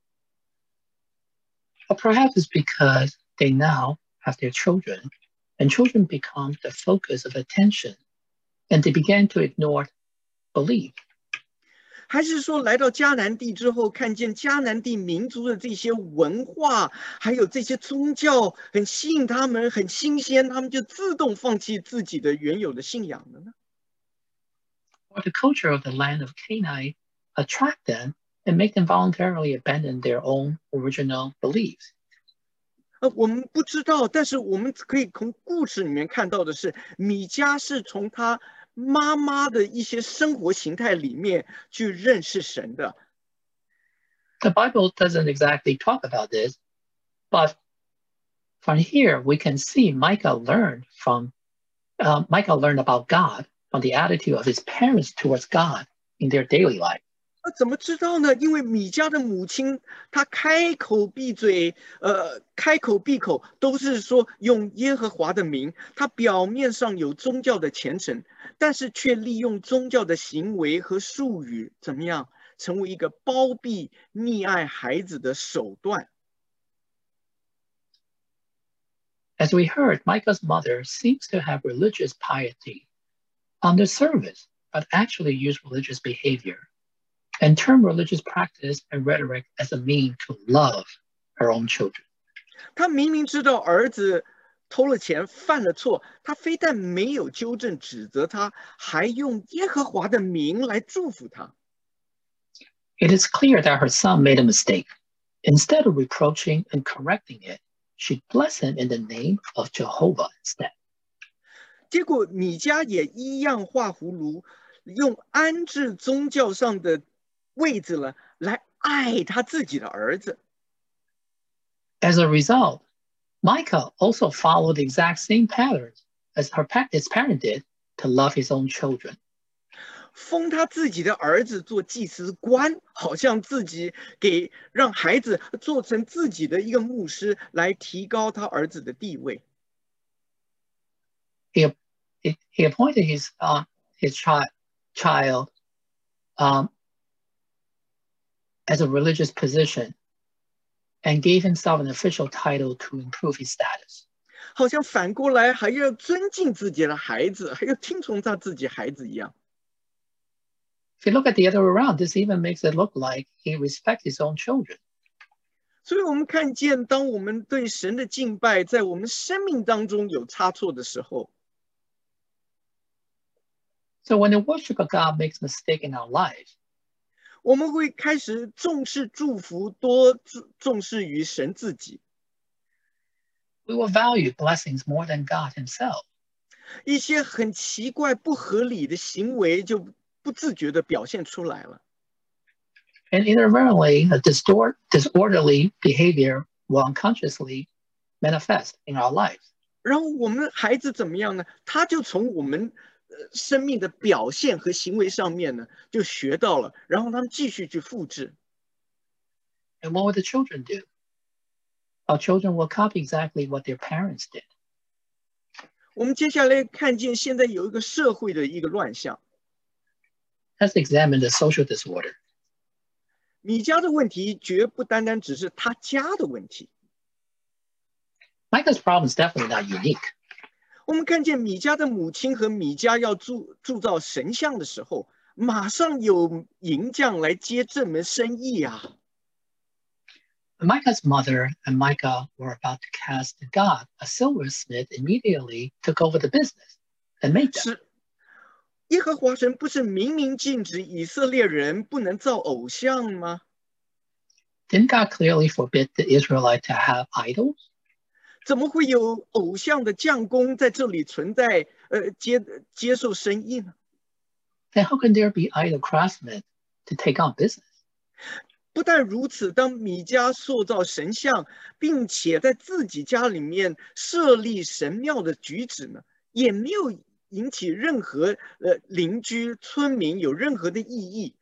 Or perhaps it's because they now have their children, and children become the focus of attention, and they began to ignore belief. 还是说，来到迦南地之后，看见迦南地民族的这些文化，还有这些宗教，很吸引他们，很新鲜，他们就自动放弃自己的原有的信仰了呢？ Or the culture of the land of Canaan attract them and make them voluntarily abandon their own original beliefs. 呃，我们不知道，但是我们可以从故事里面看到的是，米迦是从他妈妈的一些生活形态里面去认识神的。 The Bible doesn't exactly talk about this, but from here we can see Micah learned from uh, Micah learned about God from the attitude of his parents towards God in their daily life. 那怎么知道呢？因为米迦的母亲，她开口闭嘴，呃，开口闭口都是说用耶和华的名。她表面上有宗教的虔诚，但是却利用宗教的行为和术语，怎么样，成为一个包庇、溺爱孩子的手段。 As we heard, Micah's mother seems to have religious piety on the surface, but actually used religious behavior and term religious practice and rhetoric as a means to love her own children. 他明明知道儿子偷了钱犯了错，他非但没有纠正指责他，还用耶和华的名来祝福他。 It is clear that her son made a mistake. Instead of reproaching and correcting it, she blessed him in the name of Jehovah instead. 结果米迦也一样画葫芦，用安置宗教上的位置了，来爱他自己的儿子。 As a result, Micah also followed the exact same patterns as her his parent did to love his own children. 封他自己的儿子做祭司官，好像自己给让孩子做成自己的一个牧师，来提高他儿子的地位。 He, he, he appointed his, uh, his child, child um, as a religious position and gave himself an official title to improve his status. 好像反过来还要尊敬自己的孩子，还要听从他自己孩子一样。 If you look at the other way around, this even makes it look like he respects his own children. 所以我们看见，当我们对神的敬拜在我们生命当中有差错的时候， So when the worship of God makes mistake in our lives, 我们会开始重视祝福，多重视于神自己。 we will value blessings more than God himself. 一些很奇怪、不合理的行为就不自觉地表现出来了。 And inadvertently, a distort, disorderly behavior will unconsciously manifest in our lives. 然后我们孩子怎么样呢？他就从我们生命的表现和行为上面呢，就学到了，然后他们继续去复制。 And what will the children do? Our children will copy exactly what their parents did. 我们接下来看见现在有一个社会的一个乱象。 Let's examine the social disorder. 米迦的问题绝不单单只是他家的问题。 Micah's problem is definitely not unique. 我们看见米迦的母亲和米迦要铸铸造神像的时候，马上有银匠来接这门生意啊。 Micah's mother and Micah were about to cast the god. A silversmith immediately took over the business and made them. 是耶和华神不是明明禁止以色列人不能造偶像吗？ Didn't God clearly forbid the Israelites to have idols? 怎么会有偶像的匠工在这里存在？呃，接接受生意呢？ Then how can there be idol craftsmen to take on business? 不但如此，当米迦塑造神像，并且在自己家里面设立神庙的举止呢，也没有引起任何呃邻居村民有任何的异议。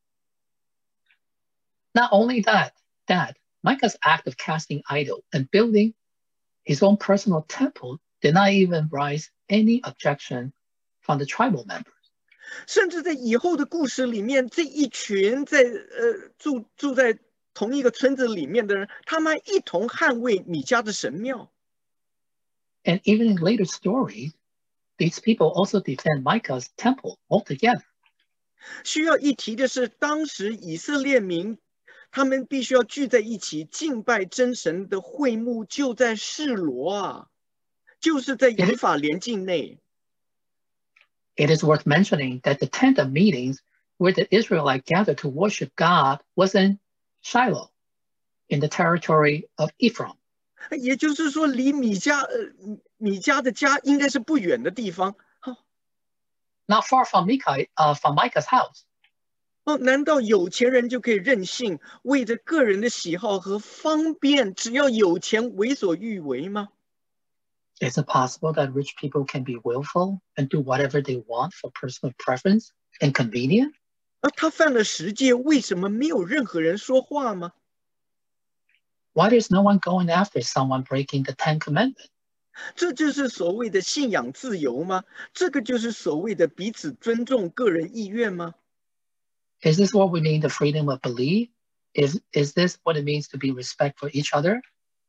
Not only that, that Micah's act of casting idol and building his own personal temple did not even raise any objection from the tribal members. 甚至在以后的故事里面，这一群在呃住住在同一个村子里面的人，他们一同捍卫米迦的神庙。 And even in later stories, these people also defend Micah's temple altogether. 需要一提的是，当时以色列民他们必须要聚在一起敬拜真神的会幕，就在示罗啊，就是在以法莲境内。 It is worth mentioning that the tent of meetings where the Israelites gathered to worship God was in Shiloh, in the territory of Ephraim. 也就是说，离米迦呃米迦的家应该是不远的地方。 Not far from Micah, uh, from Micah's house. 哦，难道有钱人就可以任性，为着个人的喜好和方便，只要有钱为所欲为吗？ Is it possible that rich people can be willful and do whatever they want for personal preference and convenience? 啊，他犯了十戒，为什么没有任何人说话吗？ Why is no one going after someone breaking the Ten Commandments? 这就是所谓的信仰自由吗？这个就是所谓的彼此尊重个人意愿吗？ Is this what we mean the freedom of belief? Is, is this what it means to be respect for each other?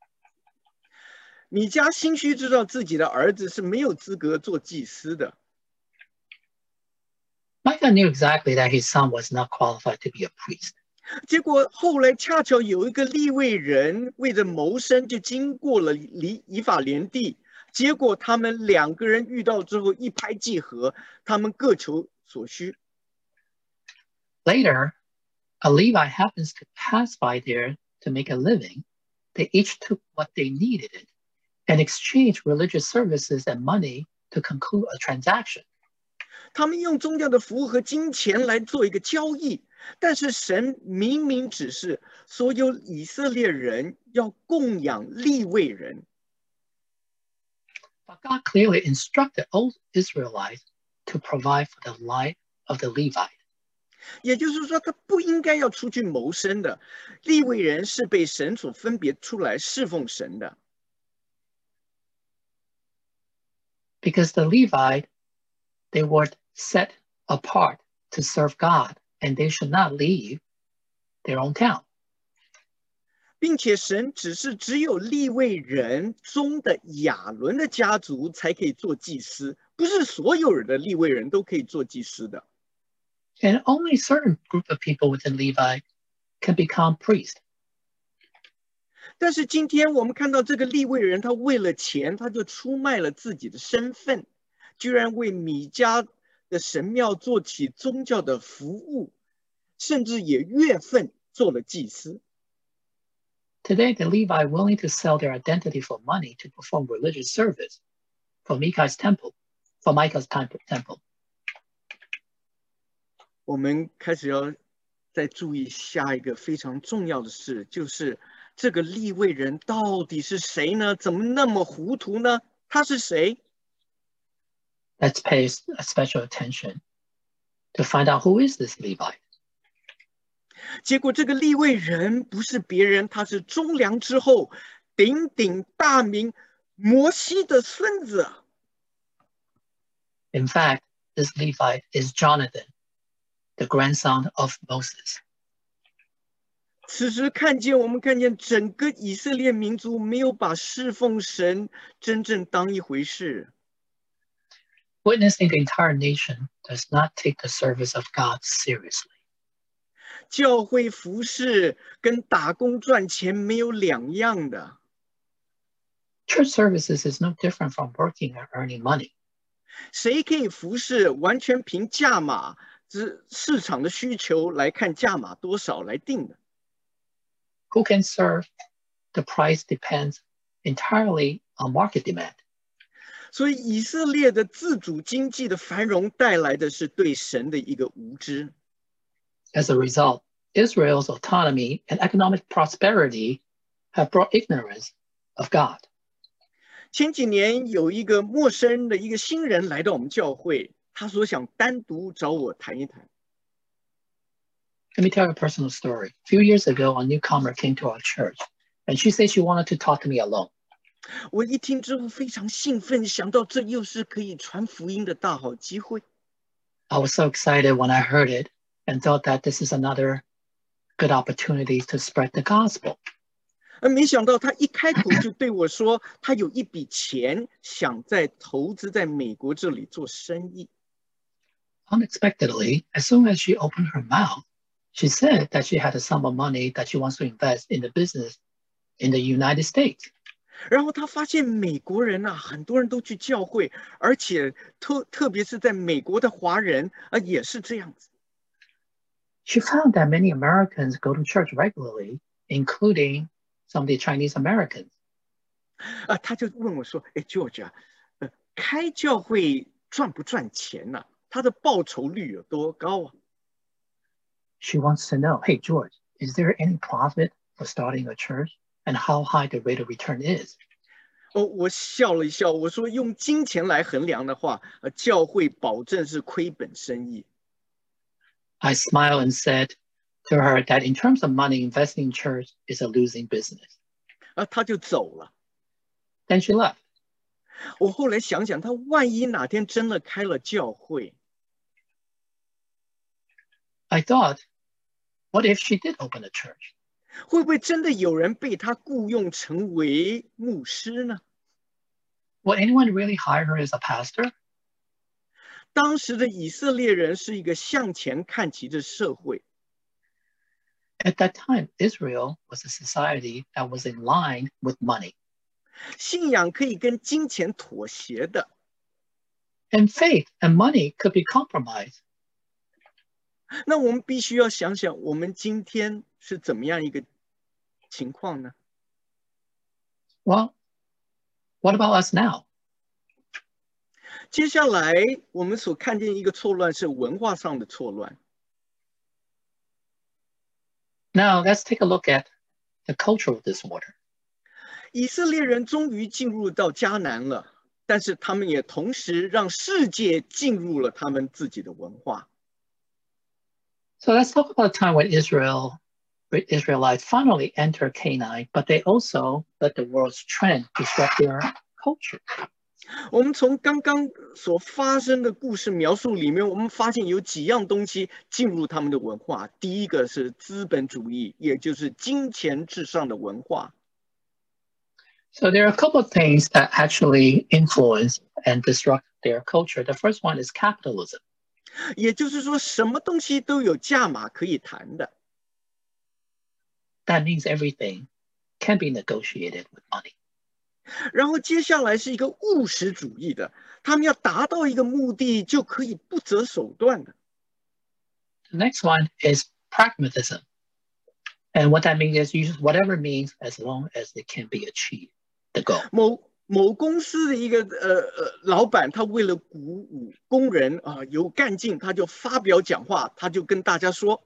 米迦心虚知道自己的儿子是没有资格做祭司的。 Micah knew exactly that his son was not qualified to be a priest. 结果后来恰巧有一个利未人为着谋生，就经过了离以法莲地。结果他们两个人遇到之后一拍即合，他们各求所需。 Later, a Levite happens to pass by there to make a living. They each took what they needed and exchanged religious services and money to conclude a transaction. 他们用宗教的服务和金钱来做一个交易，但是神明明指示所有以色列人要供养利未人。 But God clearly instructed all Israelites to provide for the life of the Levite. 也就是说，他不应该要出去谋生的。利未人是被神所分别出来侍奉神的。 Because the Levite, they were set apart to serve God, and they should not leave their own town. 并且神只是只有利未人中的亚伦的家族才可以做祭司，不是所有人的利未人都可以做祭司的。 And only a certain group of people within Levi can become priests. 但是今天我们看到这个利未人，他为了钱，他就出卖了自己的身份，居然为米迦的神庙做起宗教的服务，甚至也月份做了祭司。 Today, the Levi willing to sell their identity for money to perform religious service for Micah's temple, for Micah's temple. 我们开始要再注意下一个非常重要的事，就是这个利未人到底是谁呢？怎么那么糊涂呢？他是谁？ Let's pay special attention to find out who is this Levite. 结果这个利未人不是别人，他是中良之后鼎鼎大名摩西的孙子。 In fact, this Levite is Jonathan, the grandson of Moses. 此时看见我们看见整个以色列民族没有把侍奉神真正当一回事。 Witnessing the entire nation does not take the service of God seriously. 教会服侍跟打工赚钱没有两样的。 Church services is no different from working or earning money. 谁可以服侍，完全凭价码，只市场的需求来看价码多少来定的。 Who can serve? The price depends entirely on market demand. 所以以色列的自主经济的繁荣带来的是对神的一个无知。 As a result, Israel's autonomy and economic prosperity have brought ignorance of God. 前几年有一个陌生的一个新人来到我们教会，他说想单独找我谈一谈。 Let me tell you a personal story. A few years ago, a newcomer came to our church, and she said she wanted to talk to me alone. 我一听之后非常兴奋，想到这又是可以传福音的大好机会。 I was so excited when I heard it and thought that this is another good opportunity to spread the gospel. 而没想到他一开口就对我说，他有一笔钱想在投资在美国这里做生意。 Unexpectedly, as soon as she opened her mouth, she said that she had a sum of money that she wants to invest in the business in the United States. 然后他发现美国人啊，很多人都去教会，而且特特别是在美国的华人啊，也是这样子。 She found that many Americans go to church regularly, including some of the Chinese Americans. 啊，他就问我说：“哎 ，George 啊，呃，开教会赚不赚钱呢、啊？他的报酬率有多高啊？” She wants to know, hey, George, is there any profit for starting a church and how high the rate of return is? 哦，我笑了一笑，我说用金钱来衡量的话，呃，教会保证是亏本生意。 I smiled and said to her that in terms of money, investing in church is a losing business. 啊，他就走了。 Then she left. 我后来想想，他万一哪天真的开了教会， I thought, what if she did open a church? 会不会真的有人被他雇佣成为牧师呢？ Would anyone really hire her as a pastor? 当时的以色列人是一个向前看齐的社会。 At that time, Israel was a society that was in line with money. 信仰可以跟金钱妥协的。 And faith and money could be compromised. 那我们必须要想想，我们今天是怎么样一个情况呢？ Well, what about us now? 接下来我们所看见一个错乱是文化上的错乱。 Now, let's take a look at the cultural disorder. 以色列人终于进入到迦南了，但是他们也同时让世界进入了他们自己的文化。 So let's talk about a time when Israel, Israelites finally entered Canaan, but they also let the world's trend disrupt their culture. 我们从刚刚所发生的故事描述里面，我们发现有几样东西进入他们的文化。第一个是资本主义，也就是金钱至上的文化。 So there are a couple of things that actually influence and disrupt their culture. The first one is capitalism. 也就是说，什么东西都有价码可以谈的。 That means everything can be negotiated with money. 然后接下来是一个务实主义的，他们要达到一个目的，就可以不择手段的。 The next one is pragmatism. And what that means is use whatever means as long as it can be achieved, the goal. 某某公司的一个呃呃老板，他为了鼓舞工人啊、呃、有干劲，他就发表讲话，他就跟大家说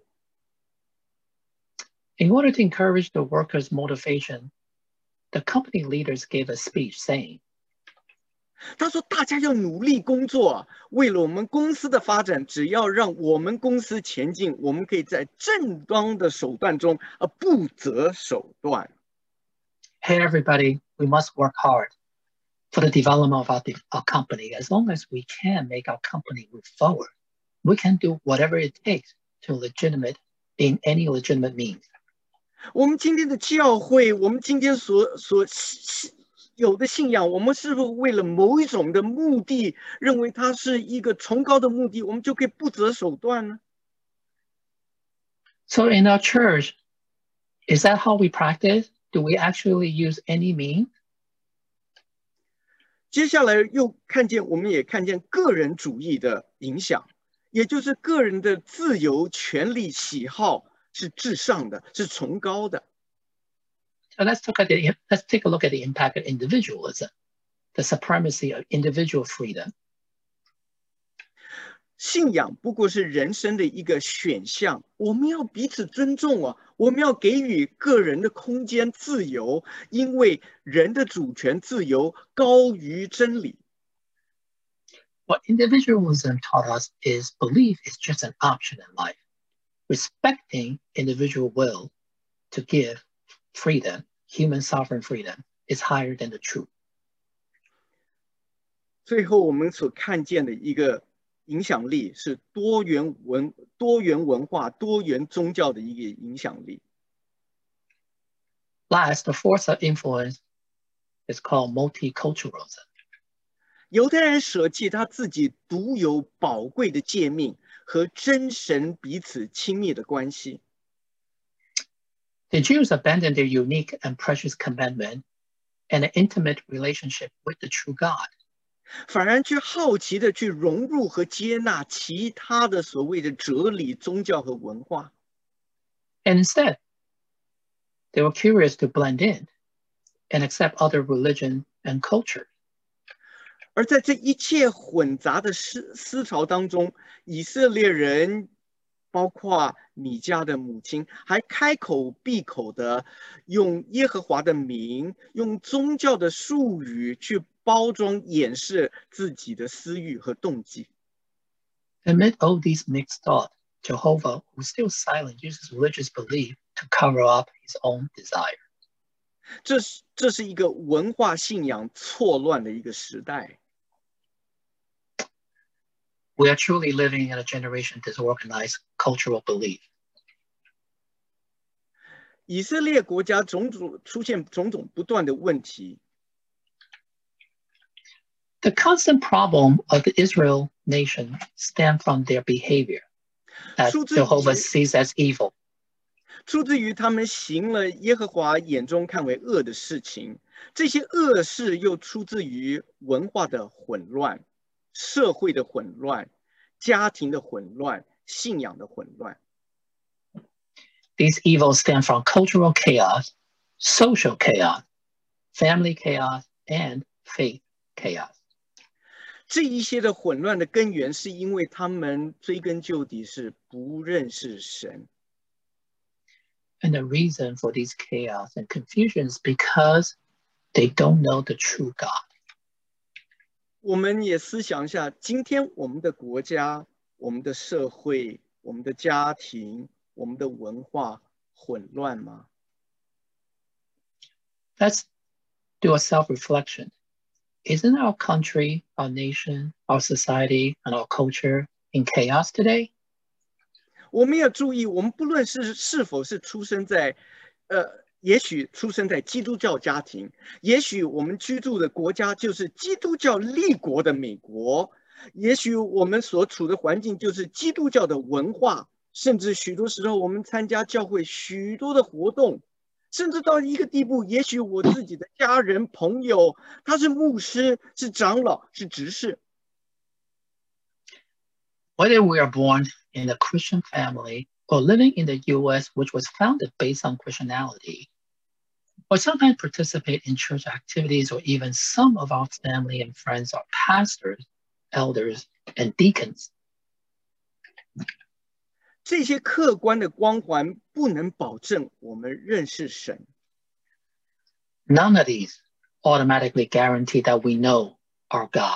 In order to encourage the workers' motivation, the company leaders gave a speech saying, 他说大家要努力工作，为了我们公司的发展，只要让我们公司前进，我们可以在正当的手段中啊不择手段。 Hey, everybody, we must work hard for the development of our, our company. As long as we can make our company move forward, we can do whatever it takes to legitimate in any legitimate means. 我们今天的教会，我们今天所所有的信仰，我们是不是为了某一种的目的，认为它是一个崇高的目的，我们就可以不择手段呢？ So in our church, is that how we practice? Do we actually use any means? 接下来又看见，我们也看见个人主义的影响，也就是个人的自由、权利、喜好是至上的，是崇高的。 So let's look at the let's take a look at the impact of individualism, the supremacy of individual freedom. 信仰不过是人生的一个选项，我们要彼此尊重啊，我们要给予个人的空间自由，因为人的主权自由高于真理。 What individualism taught us is belief is just an option in life. Respecting individual will to give freedom, human sovereign freedom, is higher than the truth. 最后我们所看见的一个影响力是多元文、多元文化、多元宗教的一个影响力。 Last, the force of influence is called multiculturalism. 犹太人舍弃他自己独有宝贵的诫命和真神彼此亲密的关系。 The Jews abandoned their unique and precious commandment and an intimate relationship with the true God. 反而去好奇的去融入和接纳其他的所谓的哲理、宗教和文化。 And instead, they were curious to blend in and accept other religion and culture. 而在这一切混杂的思思潮当中，以色列人，包括米迦的母亲，还开口闭口的用耶和华的名，用宗教的术语去包装掩饰自己的私欲和动机。 Amid all these mixed thoughts, Jehovah, who's still silent, uses religious belief to cover up his own desire. 这是这是一个文化信仰错乱的一个时代。 We are truly living in a generation of disorganized cultural belief. 以色列国家种种出现种种不断的问题。 The constant problem of the Israel nation stem from their behavior that Jehovah sees as evil. 出自于他们行了耶和华眼中看为恶的事情，这些恶事又出自于文化的混乱、社会的混乱、家庭的混乱、信仰的混乱。 These evils stem from cultural chaos, social chaos, family chaos, and faith chaos. 这一些的混乱的根源，是因为他们追根究底是不认识神。 And the reason for these chaos and confusion is because they don't know the true God. 我们也思想一下，今天我们的国家、我们的社会、我们的家庭、我们的文化混乱吗？ Let's do a self-reflection. Isn't our country, our nation, our society, and our culture in chaos today? 我们要注意，我们不论是是否是出生在，呃，也许出生在基督教家庭，也许我们居住的国家就是基督教立国的美国，也许我们所处的环境就是基督教的文化，甚至许多时候我们参加教会许多的活动，甚至到一个地步，也许我自己的家人朋友，他是牧师，是长老，是执事。 Whether we are born in a Christian family or living in the U S, which was founded based on Christianity, or sometimes participate in church activities, or even some of our family and friends are pastors, elders, and deacons. 这些客观的光环不能保证我们认识神。 None of these automatically guarantee that we know our God.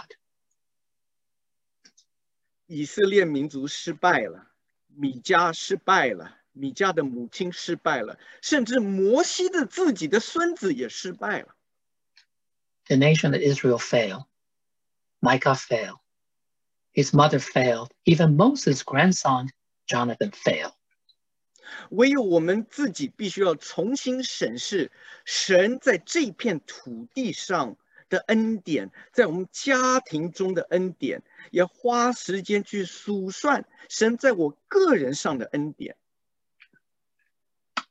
以色列民族失败了，米迦失败了，米迦的母亲失败了，甚至摩西的自己的孙子也失败了。 The nation of Israel failed. Micah failed. His mother failed. Even Moses' grandson, Jonathan, failed. 唯有我们自己必须要重新审视神在这片土地上的恩典，在我们家庭中的恩典，也花时间去数算神在我个人上的恩典。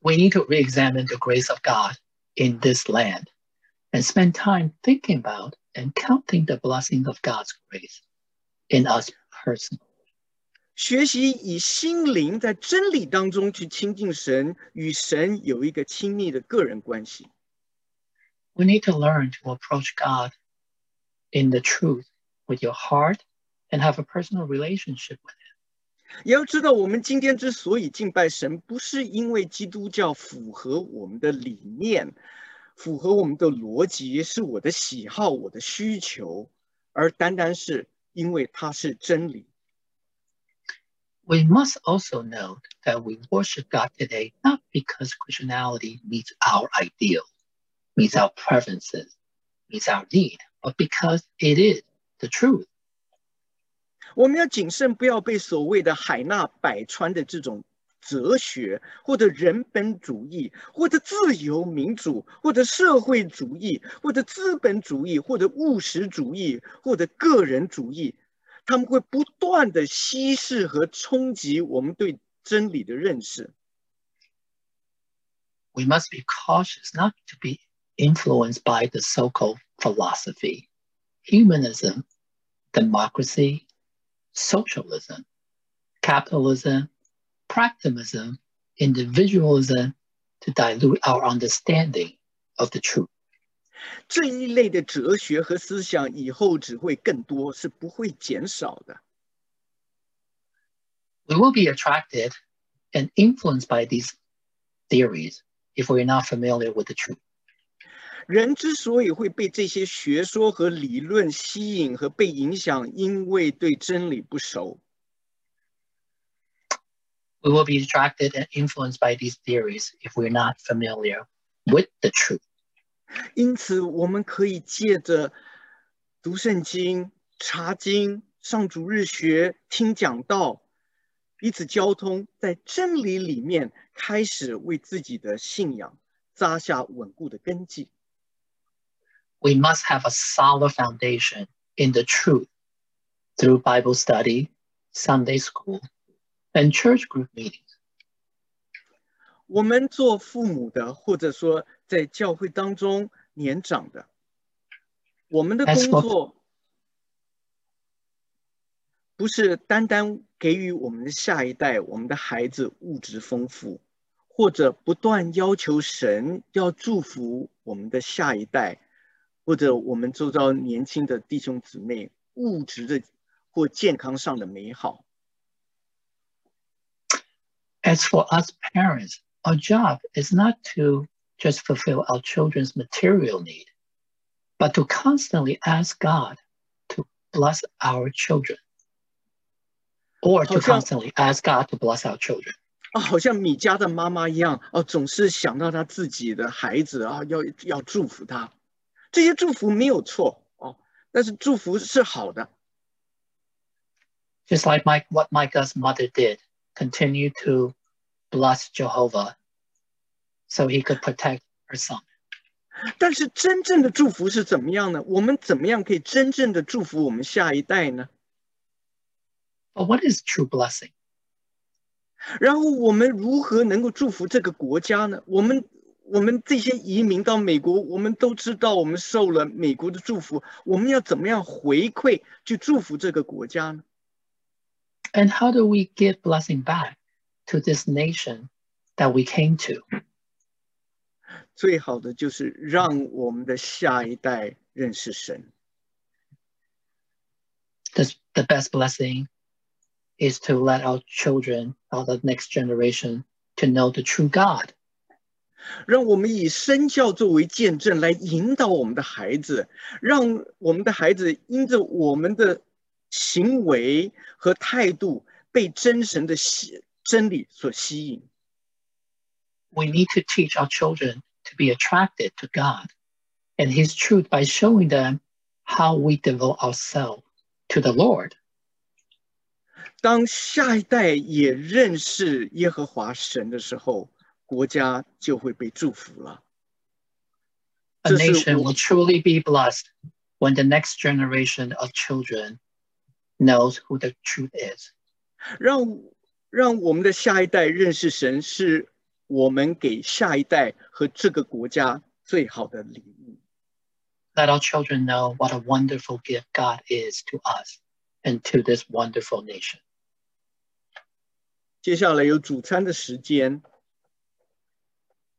We need to re-examine the grace of God in this land and spend time thinking about and counting the blessings of God's grace in us personally. 学习以心灵在真理当中去亲近神，与神有一个亲密的个人关系。 We need to learn to approach God in the truth with your heart and have a personal relationship with Him. 也要知道，我们今天之所以敬拜神，不是因为基督教符合我们的理念，符合我们的逻辑，是我的喜好、我的需求，而单单是因为它是真理。 We must also note that we worship God today not because Christianity meets our ideal, meets our preferences, meets our need, but because it is the truth. 我们要谨慎，不要被所谓的海纳百川的这种哲学，或者人本主义，或者自由民主，或者社会主义，或者资本主义，或者务实主义，或者个人主义，他们会不断的稀释和冲击我们对真理的认识。 We must be cautious not to be influenced by the so-called philosophy, humanism, democracy, socialism, capitalism, pragmatism, individualism to dilute our understanding of the truth. 这一类的哲学和思想以后只会更多，是不会减少的。 We will be attracted and influenced by these theories if we're not familiar with the truth. 人之所以会被这些学说和理论吸引和被影响，因为对真理不熟。 We will be attracted and influenced by these theories if we're not familiar with the truth. 因此，我们可以借着读圣经、查经、上主日学、听讲道，彼此交通，在真理里面开始为自己的信仰扎下稳固的根基。 We must have a solid foundation in the truth through Bible study, Sunday school, and church group meetings. 我们做父母的，或者说在教会当中年长的，我们的工作不是单单给予我们的下一代、我们的孩子物质丰富，或者不断要求神要祝福我们的下一代，或者我们周遭年轻的弟兄姊妹物质的或健康上的美好。 As for us parents, our job is not to just fulfill our children's material need, but to constantly ask God to bless our children, or to constantly ask God to bless our children. 啊，好像米迦的妈妈一样，哦，总是想到他自己的孩子啊，要要祝福他。这些祝福没有错哦，但是祝福是好的。 Just like Mike, what Micah's mother did, continue to bless Jehovah so he could protect her son. 但是真正的祝福是怎么样呢？我们怎么样可以真正的祝福我们下一代呢？ But what is true blessing? 然后我们如何能够祝福这个国家呢？我们我们这些移民到美国，我们都知道我们受了美国的祝福，我们要怎么样回馈去祝福这个国家呢？ And how do we give blessing back to this nation that we came to? 最好的就是让我们的下一代认识神。 The, the best blessing is to let our children, or the next generation, to know the true God. 让我们以身教作为见证来引导我们的孩子，让我们的孩子因着我们的行为和态度被真神的真理所吸引。 We need to teach our children to be attracted to God and His truth by showing them how we devote ourselves to the Lord. 当下一代也认识耶和华神的时候，国家就会被祝福了。 A nation will truly be blessed when the next generation of children knows who the truth is. 让让我们的下一代认识神，是我们给下一代和这个国家最好的礼物。 Let our children know what a wonderful gift God is to us and to this wonderful nation. 接下来有主餐的时间，